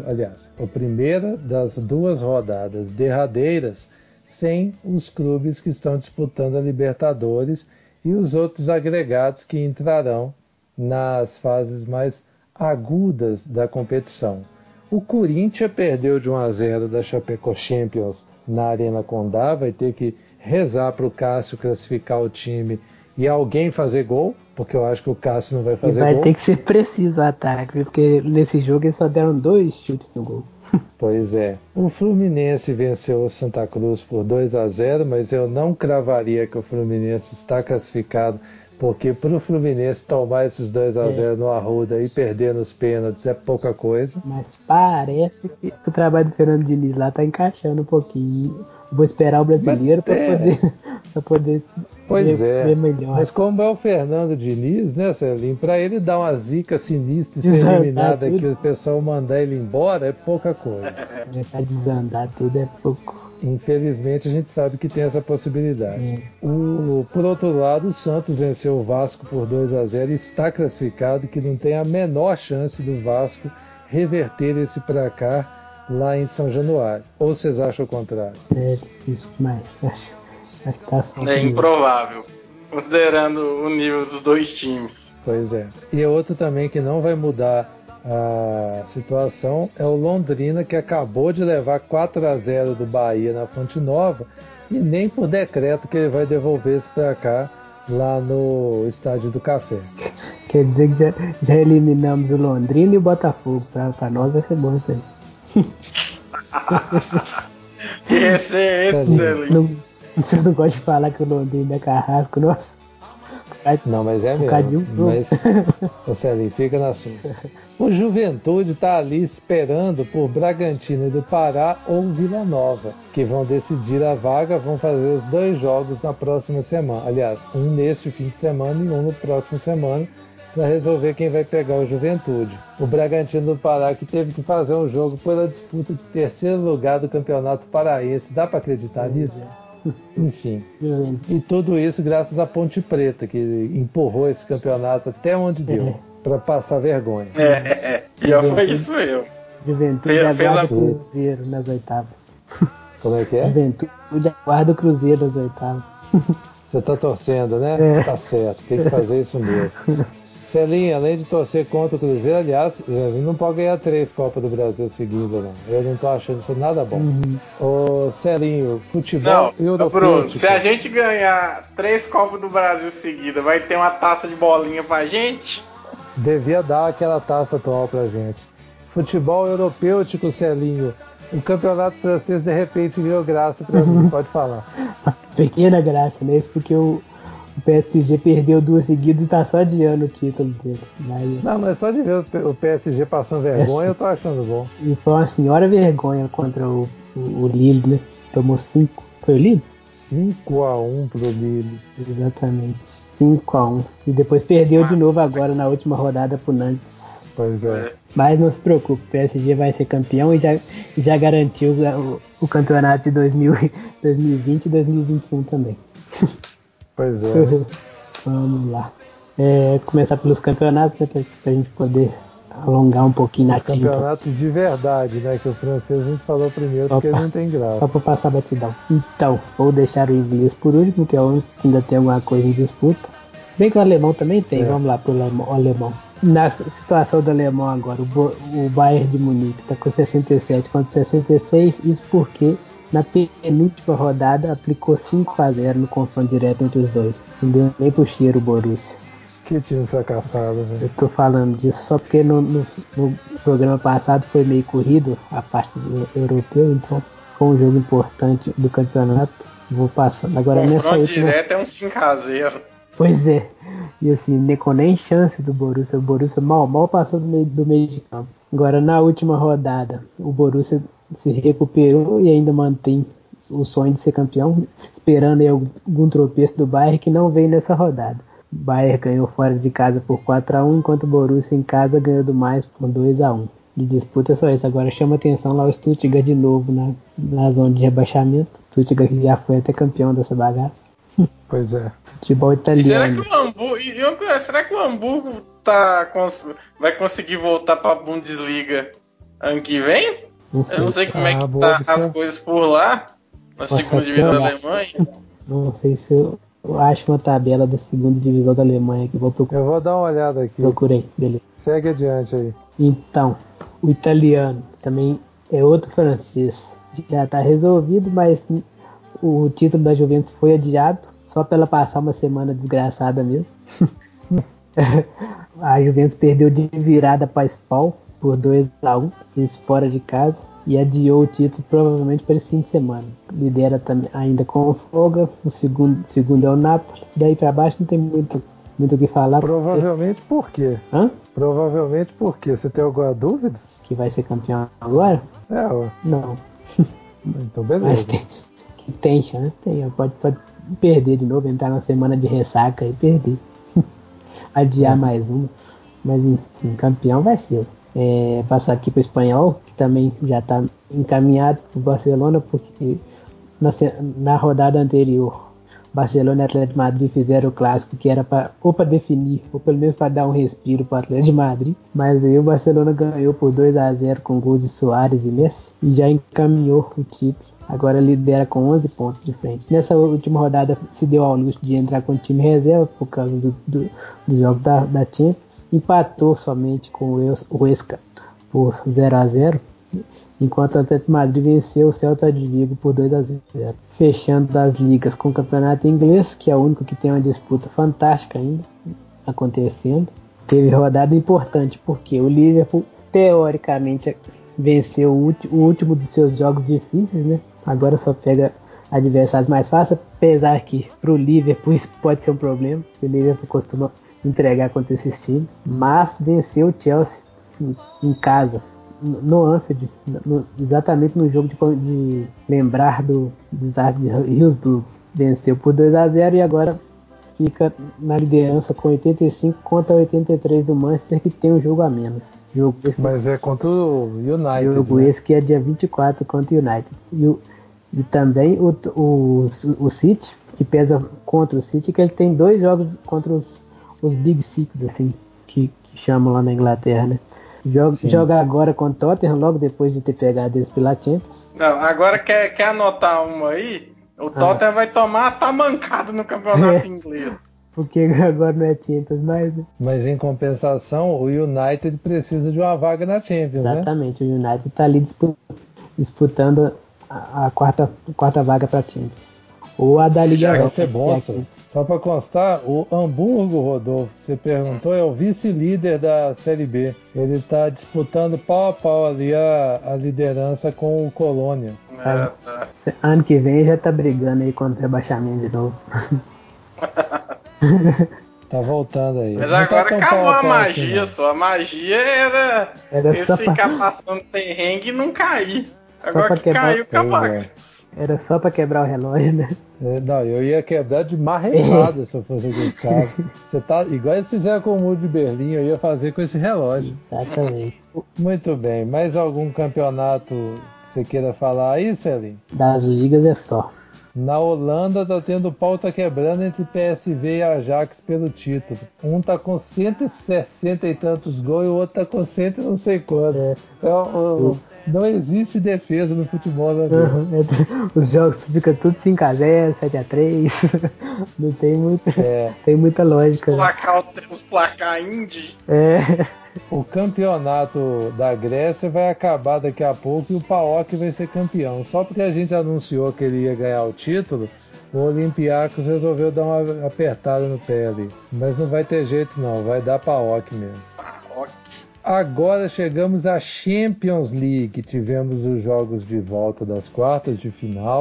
a primeira das 2 rodadas derradeiras sem os clubes que estão disputando a Libertadores e os outros agregados que entrarão nas fases mais agudas da competição. O Corinthians perdeu de 1-0 da Chapeco Champions na Arena Condá, vai ter que rezar para o Cássio classificar o time e alguém fazer gol, porque eu acho que o Cássio não vai fazer gol. Vai ter que ser preciso o ataque, porque nesse jogo eles só deram 2 chutes no gol. Pois é. O Fluminense venceu o Santa Cruz por 2-0, mas eu não cravaria que o Fluminense está classificado, porque para o Fluminense tomar esses 2-0 no Arruda e perder nos pênaltis é pouca coisa. Mas parece que o trabalho do Fernando Diniz lá tá encaixando um pouquinho. Vou esperar o brasileiro para poder ver melhor. Mas como é o Fernando Diniz, né, Celinho? Para ele dar uma zica sinistra e ser eliminado aqui, o pessoal mandar ele embora, é pouca coisa. Tá desandar tudo é pouco. Infelizmente a gente sabe que tem essa possibilidade. Por outro lado, o Santos venceu o Vasco por 2-0 e está classificado, que não tem a menor chance do Vasco reverter esse placar lá em São Januário. Ou vocês acham o contrário? É difícil demais. Acho que tá assim. É improvável, considerando o nível dos 2 times. Pois é. E outro também que não vai mudar a situação é o Londrina, que acabou de levar 4-0 do Bahia na Fonte Nova e nem por decreto que ele vai devolver esse pra cá lá no Estádio do Café. Quer dizer que já eliminamos o Londrina e o Botafogo. Pra nós vai ser bom isso aí. Esse é excelente. Vocês não gostam de falar que o Londrina é carrasco, nossa. Não, mas é mesmo. Mas, Celinho, fica na sua. O Juventude está ali esperando por Bragantino do Pará ou Vila Nova, que vão decidir a vaga, vão fazer os 2 jogos na próxima semana. Aliás, um neste fim de semana e um no próximo semana, para resolver quem vai pegar o Juventude. O Bragantino do Pará, que teve que fazer um jogo pela disputa de 3º lugar do Campeonato Paraense. Dá para acreditar nisso? Enfim. E tudo isso graças à Ponte Preta, que empurrou esse campeonato até onde deu, para passar vergonha. Já foi isso mesmo. Juventude aguarda o Cruzeiro nas oitavas. Como é que é? Juventude aguarda o Cruzeiro nas oitavas. Você tá torcendo, né? Tá certo, tem que fazer isso mesmo. Celinho, além de torcer contra o Cruzeiro, aliás, ele não pode ganhar 3 Copas do Brasil seguidas, não. Eu não tô achando isso nada bom. Ô, Celinho, futebol europeu. Bruno, se a gente ganhar 3 Copas do Brasil seguidas, vai ter uma taça de bolinha pra gente? Devia dar aquela taça atual pra gente. Futebol europeu, Tico Celinho. O campeonato francês, de repente, ganhou graça pra mim, pode falar. Pequena graça, né? Isso porque o PSG perdeu 2 seguidas e tá só adiando o título dele. Não, mas só de ver o PSG passando vergonha, eu tô achando bom. E foi uma senhora vergonha contra o Lille, né? Tomou 5. Foi o Lille? 5-1 pro Lille. Exatamente. 5-1. E depois perdeu de novo agora na última rodada pro Nantes. Pois é. Mas não se preocupe, o PSG vai ser campeão e já garantiu o campeonato de 2020 e 2021 também. Pois é. Vamos lá. Começar pelos campeonatos, né, pra gente poder alongar um pouquinho na Champions. Campeonatos de verdade, né? Que o francês a gente falou primeiro, porque ele não tem graça. Só pra passar batidão. Então, vou deixar o inglês por último, que é o único que ainda tem alguma coisa em disputa. Bem que o alemão também tem, vamos lá pro alemão. Na situação do alemão agora, o Bayern de Munique está com 67 contra 66, isso porque na penúltima rodada aplicou 5-0 no confronto direto entre os dois. Não deu nem pro cheiro o Borussia. Que time fracassado, velho. Eu tô falando disso só porque no programa passado foi meio corrido a parte do europeu, então foi um jogo importante do campeonato. Vou passando. Agora nessa última... última... direto é um 5-0. Pois é. E assim, com nem chance do Borussia. O Borussia mal passou do meio de campo. Agora na última rodada, o Borussia se recuperou e ainda mantém o sonho de ser campeão, esperando aí algum tropeço do Bayern que não veio nessa rodada. O Bayern ganhou fora de casa por 4-1, enquanto o Borussia em casa ganhou do mais por 2-1. De disputa é só isso. Agora chama atenção lá o Stuttgart de novo na zona de rebaixamento. O Stuttgart já foi até campeão dessa bagaça. Pois é. Futebol italiano. Será que o Hamburgo vai conseguir voltar para a Bundesliga ano que vem? Eu não sei como é que tá as coisas por lá, na segunda divisão da Alemanha. Não sei se eu acho uma tabela da segunda divisão da Alemanha que vou procurar. Eu vou dar uma olhada aqui. Procurei, beleza. Segue adiante aí. Então, o italiano também é outro francês. Já está resolvido, mas o título da Juventus foi adiado, só para ela passar uma semana desgraçada mesmo. A Juventus perdeu de virada para Spal por 2-1, isso fora de casa, e adiou o título provavelmente para esse fim de semana. Lidera também ainda com folga, o segundo é o Napoli, daí para baixo não tem muito o que falar. Provavelmente por quê? Hã? Provavelmente por quê? Você tem alguma dúvida? Que vai ser campeão agora? Ó. Não. Então beleza. Mas tem chance, tem. Pode perder de novo, entrar na semana de ressaca e perder. Adiar mais uma. Mas enfim, campeão vai ser. Passar aqui para o espanhol, que também já está encaminhado para o Barcelona, porque na rodada anterior, Barcelona e Atlético de Madrid fizeram o clássico que era para definir, ou pelo menos para dar um respiro para o Atlético de Madrid. Mas aí o Barcelona ganhou por 2-0 com gols de Suárez e Messi e já encaminhou o título. Agora lidera com 11 pontos de frente. Nessa última rodada se deu ao luxo de entrar com o time reserva por causa do jogo da Champions. Empatou somente com o Huesca por 0-0, enquanto o Atlético de Madrid venceu o Celta de Vigo por 2-0. Fechando as ligas com o campeonato inglês, que é o único que tem uma disputa fantástica ainda acontecendo. Teve rodada importante porque o Liverpool teoricamente venceu o último dos seus jogos difíceis, né? Agora só pega adversários mais fáceis, apesar que pro Liverpool isso pode ser um problema. O Liverpool costuma entregar contra esses times, mas venceu o Chelsea em casa, no Anfield, exatamente no jogo de lembrar do desastre de Hillsborough. Venceu por 2-0 e agora fica na liderança com 85 contra 83 do Manchester, que tem um jogo a menos. Mas é contra o United. Jogo esse que é dia 24 contra o United. E também o City, que pesa contra o City, que ele tem 2 jogos contra os Big Six, assim, que chamam lá na Inglaterra, né? Joga agora com o Tottenham, logo depois de ter pegado eles pela Champions. Não, agora quer anotar uma aí? O Tottenham vai tomar a tamancada no campeonato inglês. Porque agora não é Champions mais, né? Mas em compensação, o United precisa de uma vaga na Champions, Exatamente, né? O United está ali disputando a quarta vaga para Champions. Ou a da Liga Europa. Vai ser bom, só para constar, o Hamburgo, Rodolfo, você perguntou, é o vice-líder da Série B. Ele está disputando pau a pau ali a liderança com o Colônia. Tá. Ano que vem já tá brigando aí contra o rebaixamento de novo. Tá voltando aí. Mas agora acabou a magia assim, só. A magia era eles ficar passando perrengue e não cair. Agora que caiu, acabou. Era só pra quebrar o relógio, né? Não, eu ia quebrar de marretada se eu fosse aquele caso. Você tá igual eles fizeram com o muro de Berlim, eu ia fazer com esse relógio. Exatamente. Muito bem, mais algum campeonato que você queira falar aí, Celim? Das ligas é só. Na Holanda tá tendo pauta quebrando entre PSV e Ajax pelo título. Um tá com 160 e tantos gols e o outro tá com 100 e não sei quantos. Não existe defesa no futebol, né? Os jogos ficam tudo 5-0, 7-3. Não tem muita lógica. Os placar indie. O campeonato da Grécia vai acabar daqui a pouco e o PAOK vai ser campeão. Só porque a gente anunciou que ele ia ganhar o título, o Olympiacos resolveu dar uma apertada no pé ali. Mas não vai ter jeito não, vai dar PAOK mesmo. Agora chegamos à Champions League, tivemos os jogos de volta das quartas de final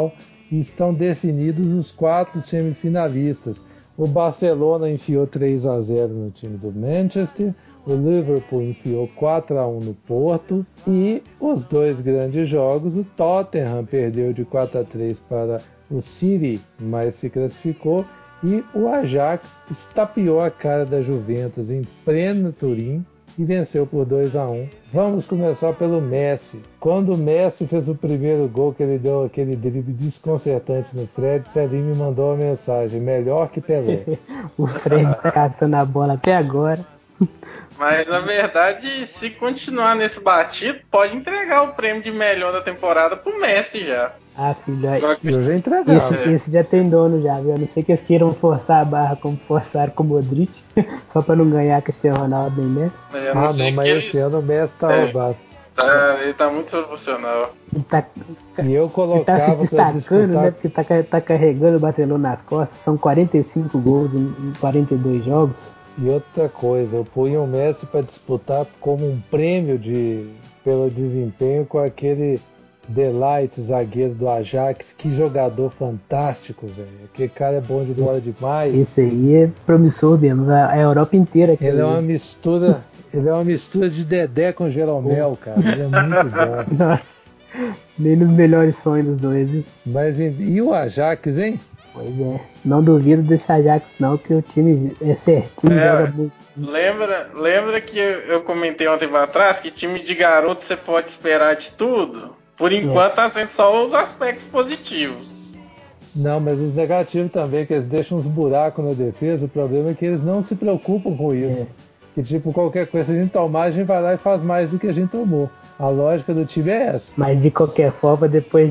e estão definidos os 4 semifinalistas. O Barcelona enfiou 3-0 no time do Manchester, o Liverpool enfiou 4-1 no Porto e os 2 grandes jogos, o Tottenham perdeu de 4-3 para o City, mas se classificou, e o Ajax estapeou a cara da Juventus em pleno Turim e venceu por 2-1. Vamos começar pelo Messi. Quando o Messi fez o primeiro gol, que ele deu aquele drible desconcertante no Fred, Celinho me mandou uma mensagem: melhor que Pelé. O Fred tá caçando a bola até agora. Mas, na verdade, se continuar nesse batido, pode entregar o prêmio de melhor da temporada pro Messi já. Ah, filho, eu já entregava. Esse já tem dono já, viu? A não ser que eles queiram forçar a barra como forçaram com o Modric, só pra não ganhar Cristiano Ronaldo nem Messi. Não, mas esse ano o Messi tá roubado. Ele tá muito profissional. E eu colocava ele tá se destacando, né? Porque tá carregando o Barcelona nas costas. São 45 gols em 42 jogos. E outra coisa, eu punha o Messi para disputar como um prêmio pelo desempenho com aquele Delight, zagueiro do Ajax. Que jogador fantástico, velho. Aquele cara é bom de bola demais. Esse aí é promissor mesmo, a Europa inteira. Ele é uma mistura de Dedé com Jeromel, cara. Ele é muito bom. Nossa, nem nos melhores sonhos dos dois, viu? Mas e o Ajax, hein? Pois é, não duvido desse Ajax não, que o time é certinho, joga muito. Lembra que eu comentei ontem atrás que time de garoto você pode esperar de tudo? Por enquanto tá sendo só os aspectos positivos. Não, mas os negativos também, que eles deixam uns buracos na defesa. O problema é que eles não se preocupam com isso. Que tipo, qualquer coisa, se a gente tomar, a gente vai lá e faz mais do que a gente tomou. A lógica do time é essa. Mas de qualquer forma, depois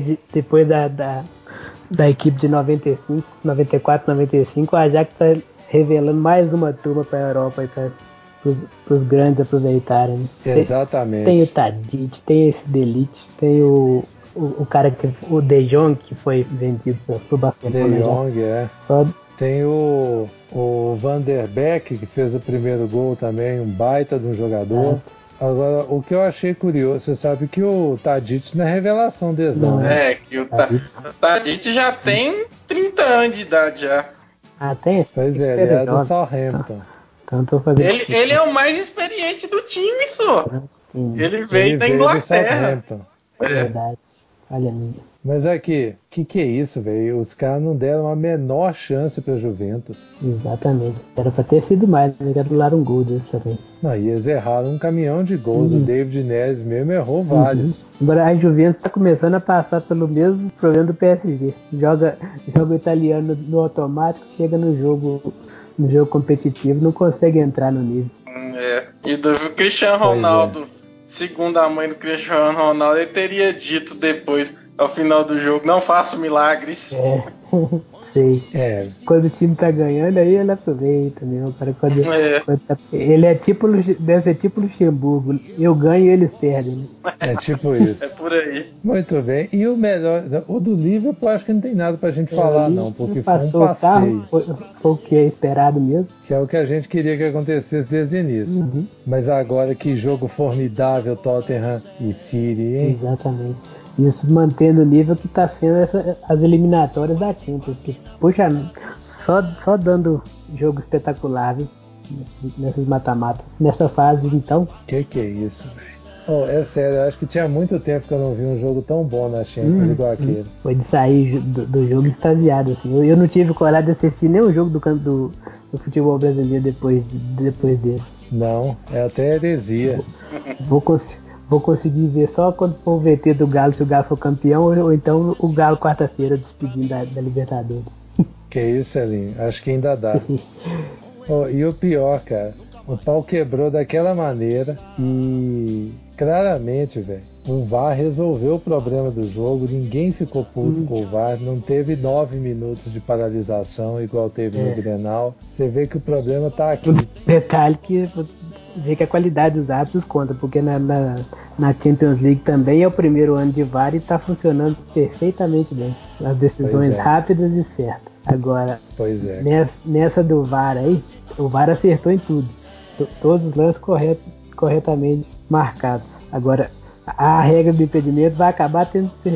da equipe de 95, 94, 95, o Ajax tá revelando mais uma turma para a Europa e para os grandes aproveitarem. Exatamente. Tem o Tadic, tem esse Delite, tem o cara o De Jong, que foi vendido pro Barcelona. De Jong, Tem o Van der Beek, que fez o primeiro gol também, um baita de um jogador. Agora, o que eu achei curioso, você sabe que o Tadic não é revelação deles, não, né? Que o Tadic já tem 30 anos de idade já. Ah, tem? Pois é, ele é do Southampton. Então tô fazendo ele é o mais experiente do time, só. Ele veio da Inglaterra. É verdade. Olha a minha. Mas aqui, que é isso, velho? Os caras não deram a menor chance pra Juventus. Exatamente. Era pra ter sido mais, né? Anularam um gol desse também. Não, e eles erraram um caminhão de gols. O David Neres mesmo errou vários. Agora a Juventus tá começando a passar pelo mesmo problema do PSG. Joga o italiano no automático, chega no jogo competitivo, não consegue entrar no nível. E do Cristiano Ronaldo, segundo a mãe do Cristiano Ronaldo, ele teria dito depois, ao final do jogo, não faço milagres. Sei. Quando o time tá ganhando, aí ele aproveita mesmo. Deve ser tipo Luxemburgo. Eu ganho e eles perdem. É tipo isso. É por aí. Muito bem. E o melhor, o do Liverpool, acho que não tem nada pra gente falar, não. Porque foi um passeio. Foi o que é esperado mesmo. Que é o que a gente queria que acontecesse desde o início. Mas agora, que jogo formidável, Tottenham e City, hein? Exatamente. Isso mantendo o nível que está sendo as eliminatórias da Champions. Que, puxa, só dando jogo espetacular, viu? Nesses mata-mata. Nessa fase, então. Que é isso, velho? É sério, eu acho que tinha muito tempo que eu não vi um jogo tão bom na Champions igual aquele. Foi de sair do jogo extasiado, assim. Eu não tive coragem de assistir nenhum jogo do futebol brasileiro depois dele. Não, é até heresia. Vou conseguir ver só quando for o VT do Galo, se o Galo for campeão, ou então o Galo quarta-feira despedindo da Libertadores. Que isso, Celinho? Acho que ainda dá. E o pior, cara, o pau quebrou daquela maneira e claramente, velho, o VAR resolveu o problema do jogo, ninguém ficou puto com o VAR, não teve 9 minutos de paralisação igual teve no Grenal. Você vê que o problema tá aqui. Detalhe que vê que a qualidade dos árbitros conta, porque na Champions League também é o primeiro ano de VAR e tá funcionando perfeitamente bem. As decisões rápidas e certas. Agora, nessa do VAR aí, o VAR acertou em tudo. Todos os lances corretamente marcados. Agora, a regra do impedimento vai acabar tendo que ser revista.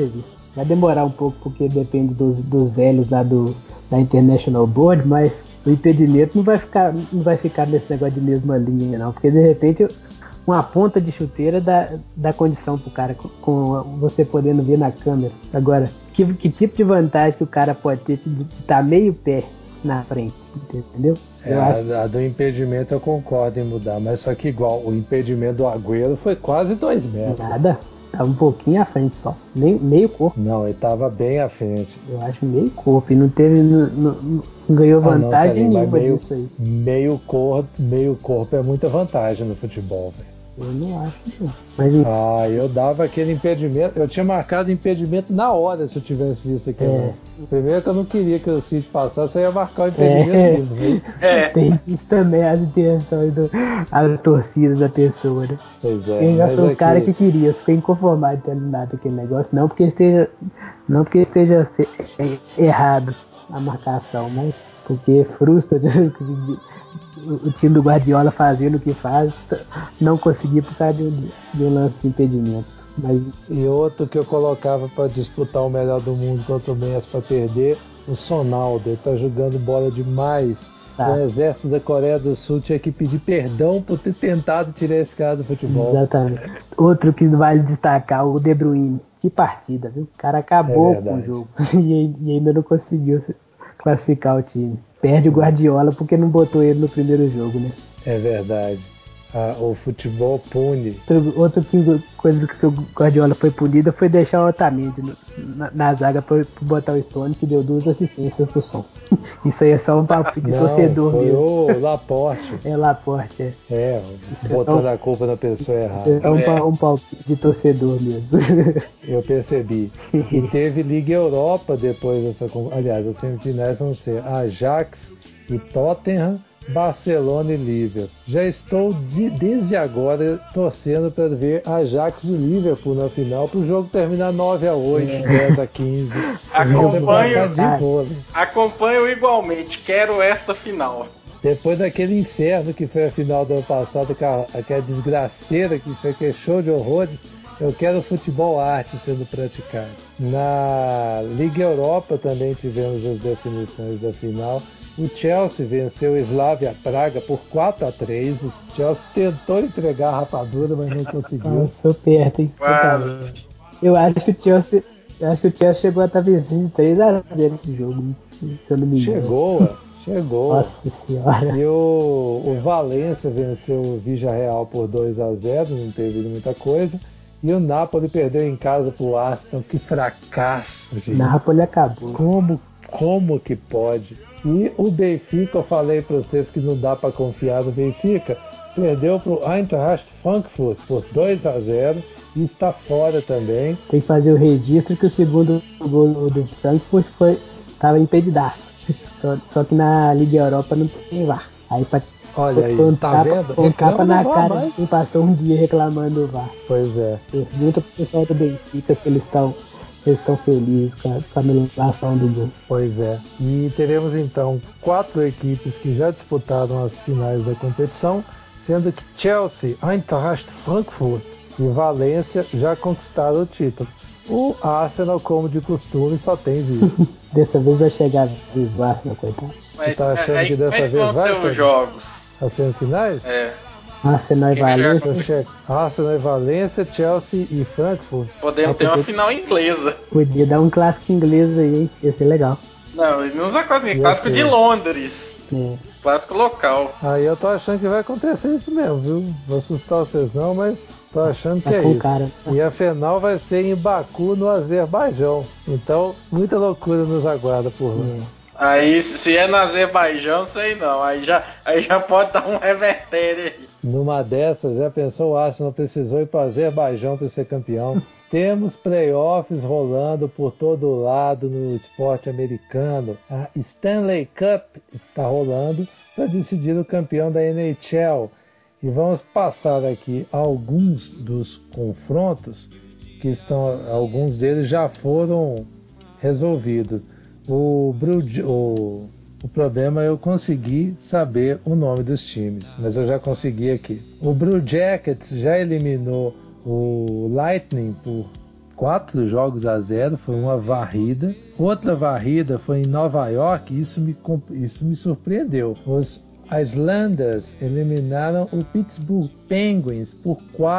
vai demorar um pouco porque depende dos velhos lá da International Board, mas o impedimento não vai ficar nesse negócio de mesma linha não, porque de repente uma ponta de chuteira dá condição pro cara com você podendo ver na câmera. Agora, que tipo de vantagem que o cara pode ter de estar meio pé na frente, entendeu? A do impedimento eu concordo em mudar, mas só que igual, o impedimento do Agüero foi quase 2 metros. Nada, tava um pouquinho à frente só, nem meio corpo. Não, ele tava bem à frente. Eu acho meio corpo, e não teve, não ganhou vantagem nenhuma disso aí. Meio corpo é muita vantagem no futebol, velho. Eu não acho, não. Mas... eu dava aquele impedimento, eu tinha marcado impedimento na hora se eu tivesse visto aquele. Primeiro que eu não queria que o City passasse, eu ia marcar o impedimento lindo. Tem isso também, as intenções a torcida da pessoa, né? Pois é. Eu já sou o cara que queria, fiquei inconformado de ter eliminado aquele negócio, não porque esteja errado a marcação, mas porque frustra o time do Guardiola fazendo o que faz, não conseguir por causa de um lance de impedimento. Mas... E outro que eu colocava para disputar o melhor do mundo contra o Messi para perder, o Sonaldo. Ele tá jogando bola demais. O exército da Coreia do Sul tinha que pedir perdão por ter tentado tirar esse cara do futebol. Exatamente. Outro que vale destacar, o De Bruyne. Que partida, viu? O cara acabou com o jogo e ainda não conseguiu classificar o time. Perde o Guardiola porque não botou ele no primeiro jogo, né? É verdade. O futebol pune. Outra coisa que o Guardiola foi punida foi deixar o Otamendi na zaga para botar o Stone, que deu 2 assistências pro som. Isso aí é só um palpite de torcedor foi mesmo. O Laporte. Laporte, botando a culpa na pessoa errada. Isso é um palpite de torcedor mesmo. Eu percebi. E teve Liga Europa depois dessa... Aliás, as semifinais vão ser Ajax e Tottenham, Barcelona e Liverpool. Já estou desde agora torcendo para ver Ajax e Liverpool na final, para o jogo terminar 9-8, 10-15. Acompanho igualmente, quero esta final. Depois daquele inferno que foi a final do ano passado, aquela desgraceira que foi aquele show de horrores, eu quero futebol arte sendo praticado. Na Liga Europa também tivemos as definições da final. O Chelsea venceu o Slavia Praga por 4-3. O Chelsea tentou entregar a rapadura, mas não conseguiu. Passou perto, hein? Eu acho que o Chelsea chegou a estar vencendo 3-0 nesse jogo, se eu não me engano. Chegou. Nossa senhora. E o Valência venceu o Villarreal por 2-0, não teve muita coisa. E o Napoli perdeu em casa pro Arsenal. Que fracasso, gente. Napoli acabou. Como que pode? E o Benfica, eu falei para vocês que não dá para confiar no Benfica, perdeu pro Eintracht Frankfurt por 2-0 e está fora também. Tem que fazer o registro que o segundo gol do Frankfurt estava impedidaço. Só que na Liga Europa não tem VAR. Aí olha aí, tá vendo? Um tapa na cara de quem passou um dia reclamando do VAR. Pois é. Pergunta pro pessoal do Benfica se eles estão felizes com a anulação do gol. Pois é. E teremos então 4 equipes que já disputaram as finais da competição, sendo que Chelsea, Eintracht Frankfurt e Valência já conquistaram o título. O Arsenal, como de costume, só tem vivo. Dessa vez vai chegar vivo, Arsenal, coitado. Você tá achando que dessa vez vai ser os jogos? As semifinais? Arsenal e Valência. Arsenal e Valência, Chelsea e Frankfurt. Podemos ter uma final inglesa. Podia dar um clássico inglês aí, hein? Ia ser legal. Não, não usa clássico de Londres. Clássico local. Aí eu tô achando que vai acontecer isso mesmo, viu? Vou assustar vocês não, mas tô achando que é isso. Cara. E a final vai ser em Baku, no Azerbaijão. Então, muita loucura nos aguarda por lá. Aí, se é no Azerbaijão, sei não. Aí já pode dar um revertério aí. Numa dessas, já pensou, o Arsenal precisou ir para o Azerbaijão para ser campeão. Temos playoffs rolando por todo lado no esporte americano. A Stanley Cup está rolando para decidir o campeão da NHL. E vamos passar aqui alguns dos confrontos alguns deles já foram resolvidos. O problema é eu conseguir saber o nome dos times, mas eu já consegui aqui. O Blue Jackets já eliminou o Lightning por 4-0, foi uma varrida. Outra varrida foi em Nova York, isso me surpreendeu. Os Islanders eliminaram o Pittsburgh Penguins por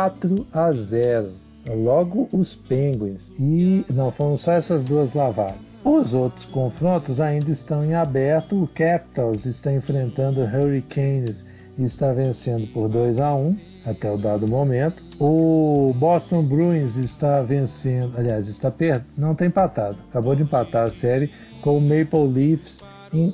4-0. Logo os Penguins. E não, foram só essas duas lavadas. Os outros confrontos ainda estão em aberto. O Capitals está enfrentando o Hurricanes e está vencendo por 2-1 até o dado momento. O Boston Bruins está vencendo, aliás, não está empatado, acabou de empatar a série com o Maple Leafs em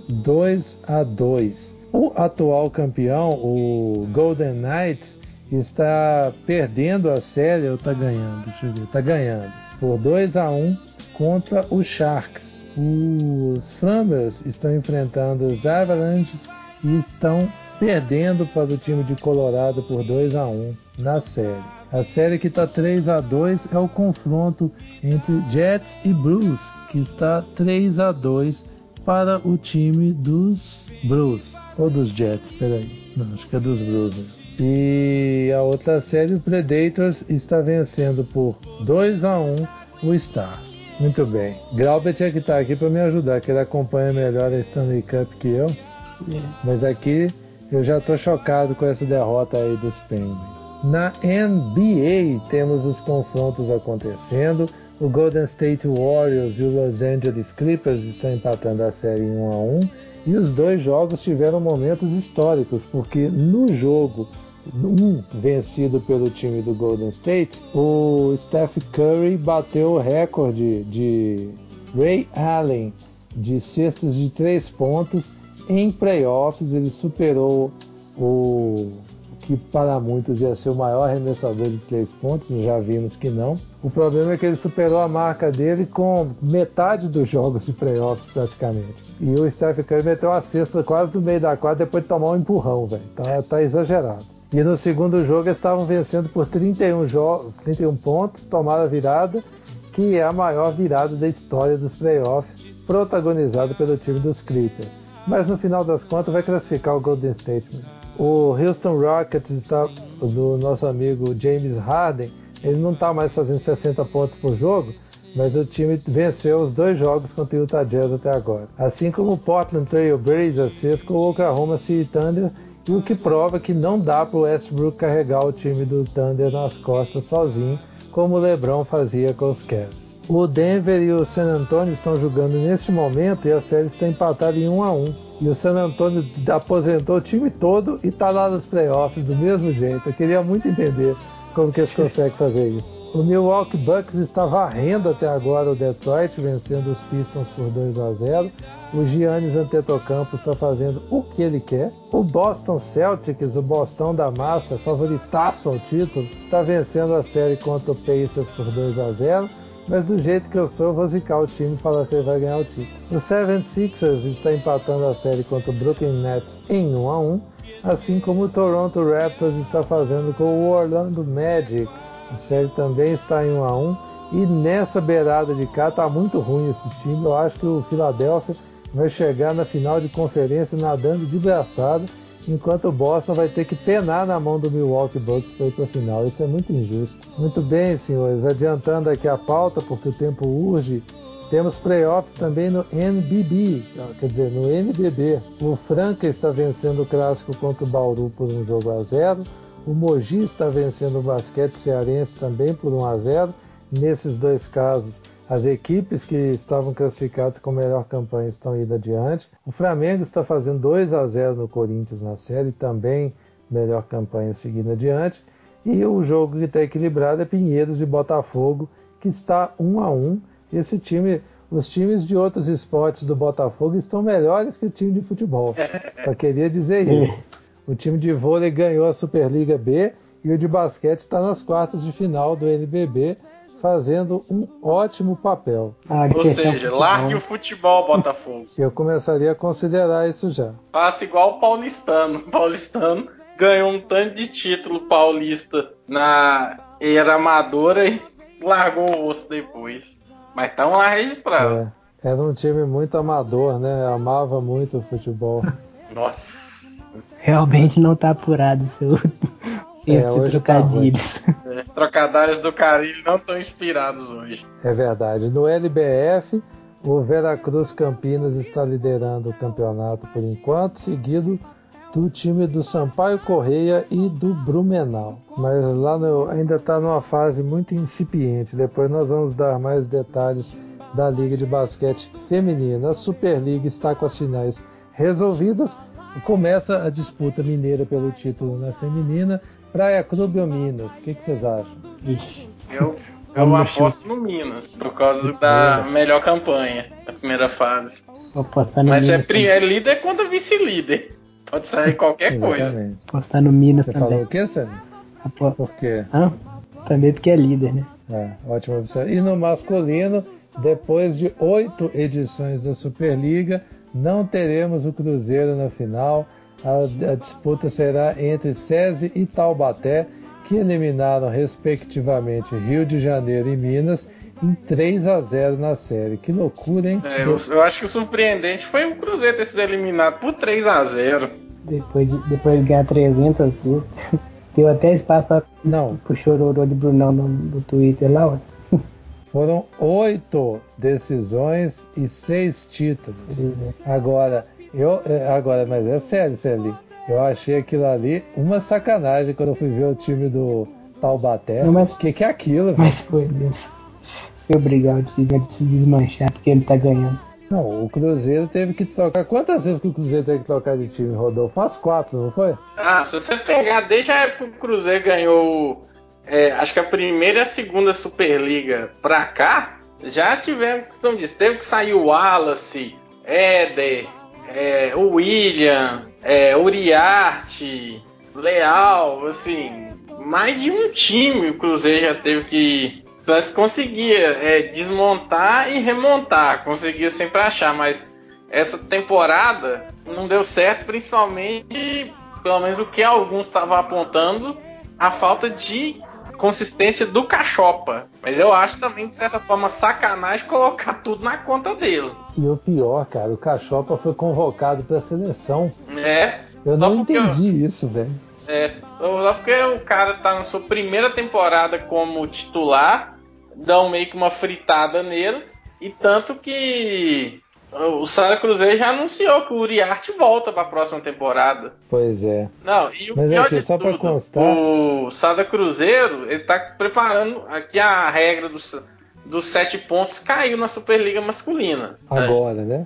2-2. O atual campeão, o Golden Knights, está perdendo a série ou está ganhando? Deixa eu ver, está ganhando por 2-1 contra os Sharks. Os Flames estão enfrentando os Avalanches e estão perdendo para o time de Colorado por 2-1 na série. A série que está 3-2 é o confronto entre Jets e Blues, que está 3-2 para o time dos Blues, ou dos Jets, peraí, não, acho que é dos Blues mesmo. E a outra série, o Predators, está vencendo por 2-1 o Stars. Muito bem. Graubert é que está aqui para me ajudar, que ele acompanha melhor a Stanley Cup que eu. Mas aqui eu já estou chocado com essa derrota aí dos Penguins. Na NBA temos os confrontos acontecendo. O Golden State Warriors e o Los Angeles Clippers estão empatando a série em 1-1. E os dois jogos tiveram momentos históricos, porque no jogo vencido pelo time do Golden State, o Steph Curry bateu o recorde de Ray Allen de cestas de 3 pontos em playoffs. Ele superou o que para muitos ia ser o maior arremessador de 3 pontos, já vimos que não. O problema é que ele superou a marca dele com metade dos jogos de playoffs praticamente. E o Steph Curry meteu uma cesta quase do meio da quadra depois de tomar um empurrão, velho. Tá exagerado. E no segundo jogo eles estavam vencendo por 31 pontos, tomaram a virada, que é a maior virada da história dos playoffs, protagonizada pelo time dos Clippers. Mas no final das contas vai classificar o Golden State. O Houston Rockets do nosso amigo James Harden, ele não está mais fazendo 60 pontos por jogo, mas o time venceu os 2 jogos contra o Utah Jazz até agora. Assim como o Portland Trail Blazers fez com o Oklahoma City Thunder, e o que prova que não dá para o Westbrook carregar o time do Thunder nas costas sozinho, como o LeBron fazia com os Cavs. O Denver e o San Antonio estão jogando neste momento e a série está empatada em 1-1. E o San Antonio aposentou o time todo e está lá nos playoffs do mesmo jeito. Eu queria muito entender como que eles conseguem fazer isso. O Milwaukee Bucks está varrendo até agora o Detroit, vencendo os Pistons por 2-0. O Giannis Antetokounmpo está fazendo o que ele quer. O Boston Celtics, o Bostão da massa, favoritaço ao título, está vencendo a série contra o Pacers por 2-0. Mas do jeito que eu sou, eu vou zicar o time e falar se ele vai ganhar o título. O 76ers está empatando a série contra o Brooklyn Nets em 1-1, assim como o Toronto Raptors está fazendo com o Orlando Magic. A série também está em 1-1, e nessa beirada de cá está muito ruim esse time. Eu acho que o Philadelphia vai chegar na final de conferência nadando de braçada, enquanto o Boston vai ter que penar na mão do Milwaukee Bucks para ir para a final. Isso é muito injusto. Muito bem, senhores, adiantando aqui a pauta, porque o tempo urge, temos playoffs também no NBB, quer dizer, no NBB. O Franca está vencendo o clássico contra o Bauru por 1-0. O Mogi está vencendo o Basquete Cearense também por 1-0. Nesses dois casos, as equipes que estavam classificadas com melhor campanha estão indo adiante. O Flamengo está fazendo 2-0 no Corinthians na série, também melhor campanha seguindo adiante. E o jogo que está equilibrado é Pinheiros e Botafogo, que está 1-1. Os times de outros esportes do Botafogo estão melhores que o time de futebol. Só queria dizer isso. O time de vôlei ganhou a Superliga B e o de basquete está nas quartas de final do NBB, fazendo um ótimo papel. Ou seja, largue o futebol, Botafogo. Eu começaria a considerar isso já. Faça igual o Paulistano. O Paulistano ganhou um tanto de título paulista na era amadora e largou o osso depois. Mas estão lá registrados. Era um time muito amador, né? Amava muito o futebol. Nossa. Realmente não está apurado seu hoje trocadilhos. trocadilhos do Carille não estão inspirados hoje. É verdade. No LBF, o Veracruz Campinas está liderando o campeonato por enquanto, seguido do time do Sampaio Correia e do Blumenau. Mas lá ainda está numa fase muito incipiente. Depois nós vamos dar mais detalhes da Liga de Basquete Feminina. A Superliga está com as finais resolvidas. Começa a disputa mineira pelo título na feminina. Praia Clube ou Minas? O que vocês acham? Eu aposto no Minas, por causa da melhor campanha da primeira fase. Mas é líder contra vice-líder. Pode sair qualquer coisa. Apostar no Minas Você também. falou o quê, Sérgio? Por quê? Também porque é líder, né? Ótima opção. E no masculino, depois de 8 edições da Superliga, não teremos o Cruzeiro na final. A disputa será entre SESI e Taubaté, que eliminaram respectivamente Rio de Janeiro e Minas em 3-0 na série. Que loucura, hein? Eu acho que o surpreendente foi o Cruzeiro ter sido eliminado por 3-0. Depois de ganhar 300 vezes. Deu até espaço pro chororô de Brunão no Twitter lá, ó. Foram 8 decisões e 6 títulos. Agora, mas é sério, Celi. Eu achei aquilo ali uma sacanagem quando eu fui ver o time do Taubaté. O que é aquilo? Mas foi isso. Foi obrigado de se desmanchar porque ele tá ganhando. Não, o Cruzeiro teve que trocar. Quantas vezes que o Cruzeiro teve que trocar de time, Rodolfo? Umas 4, não foi? Se você pegar desde a época que o Cruzeiro ganhou, acho que a primeira e a segunda Superliga pra cá, já tivemos, como disse, teve que sair o Wallace, Éder, o William, Uriarte, Leal, assim, mais de um time o Cruzeiro já teve que... Mas conseguia desmontar e remontar, conseguia sempre achar, mas essa temporada não deu certo, principalmente, pelo menos o que alguns estavam apontando, a falta de consistência do Cachopa. Mas eu acho também, de certa forma, sacanagem colocar tudo na conta dele. E o pior, cara, o Cachopa foi convocado para a seleção. Eu não entendi isso, velho. Só porque o cara tá na sua primeira temporada como titular, dão meio que uma fritada nele, e tanto que o Sada Cruzeiro já anunciou que o Uriarte volta para a próxima temporada. Pois é. Não, e o Mas pior aqui, de tudo, o Sada Cruzeiro, ele tá preparando aqui a regra dos 7 pontos, caiu na Superliga masculina. Agora, né?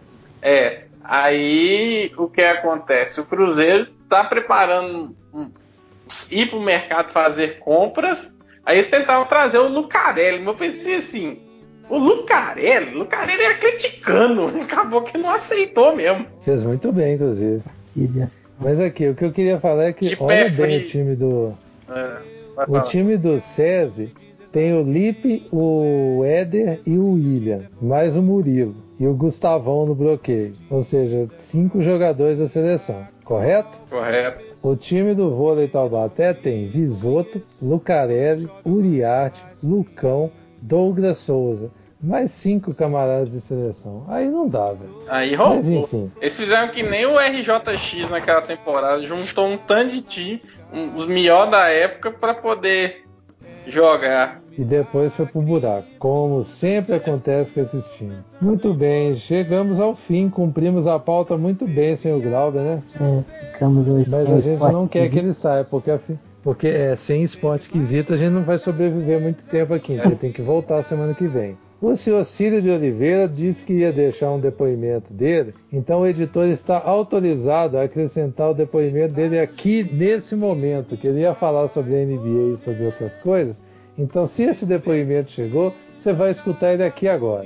Aí o que acontece? O Cruzeiro tá preparando ir pro mercado fazer compras. Aí eles tentavam trazer o Lucarelli, mas eu pensei assim, o Lucarelli é atleticano, acabou que não aceitou mesmo. Fez muito bem, inclusive. Mas aqui, o que eu queria falar é que olha bem o time do... o time do SESI tem o Lipe, o Éder e o William, mais o Murilo e o Gustavão no bloqueio. Ou seja, 5 jogadores da seleção, correto? Correto. O time do vôlei Taubaté tem Visoto, Lucarelli, Uriarte, Lucão, Douglas Souza, mais 5 camaradas de seleção. Aí não dá, velho. Aí roubou. Mas enfim. Eles fizeram que nem o RJX naquela temporada, juntou um tanto de time, os melhores da época, para poder jogar. E depois foi pro buraco, como sempre acontece com esses times. Muito bem, chegamos ao fim, cumprimos a pauta muito bem sem o Glauber, né? Ficamos hoje. Mas a gente não quer que ele saia, porque sem esporte esquisito a gente não vai sobreviver muito tempo aqui, então ele tem que voltar semana que vem. O senhor Cílio de Oliveira disse que ia deixar um depoimento dele, então o editor está autorizado a acrescentar o depoimento dele aqui nesse momento, que ele ia falar sobre a NBA e sobre outras coisas. Então, se esse depoimento chegou, você vai escutar ele aqui agora.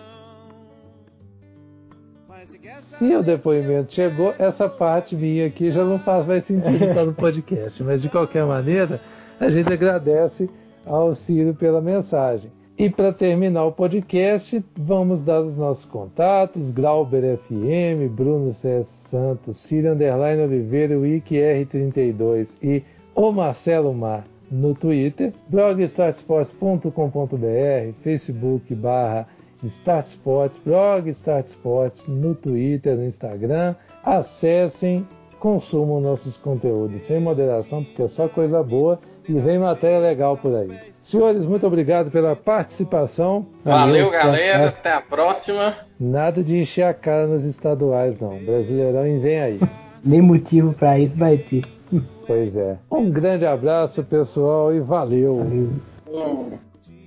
Se o depoimento chegou, essa parte minha aqui já não faz mais sentido para o podcast. Mas, de qualquer maneira, a gente agradece ao Círio pela mensagem. E para terminar o podcast, vamos dar os nossos contatos: Glauber FM, Bruno CS Santos, Círio Oliveira, Wiki R32 e o Marcelo Mar no Twitter, blogstartsports.com.br, Facebook /StartSports, blog StartSports no Twitter, no Instagram. Acessem, consumam nossos conteúdos sem moderação, porque é só coisa boa. e vem matéria legal por aí. Senhores, muito obrigado pela participação. Valeu, galera. Até a próxima. Nada de encher a cara nos estaduais, não. Brasileirão e vem aí. Nem motivo pra isso vai ter. Pois é. Um grande abraço, pessoal, e valeu. Valeu.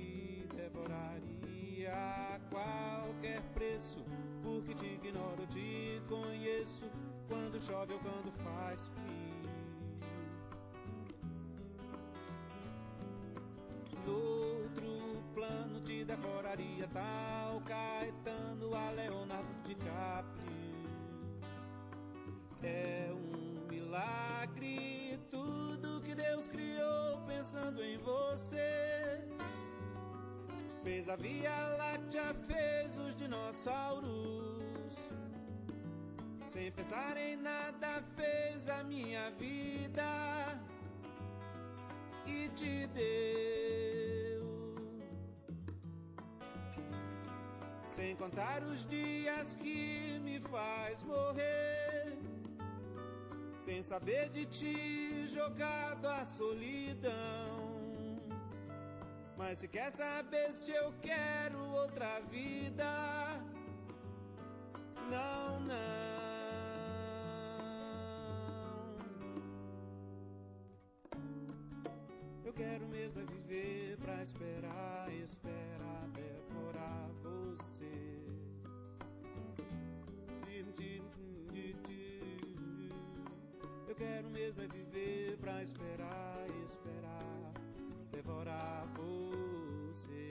Tal Caetano a Leonardo DiCaprio. É um milagre tudo que Deus criou pensando em você. Fez a Via Láctea, fez os dinossauros. Sem pensar em nada fez a minha vida e te deu. Sem contar os dias que me faz morrer, sem saber de ti jogado à solidão. Mas se quer saber se eu quero outra vida, não, não. Eu quero mesmo é viver pra esperar, esperar, devorar você. Eu quero mesmo é viver pra esperar, esperar, devorar você.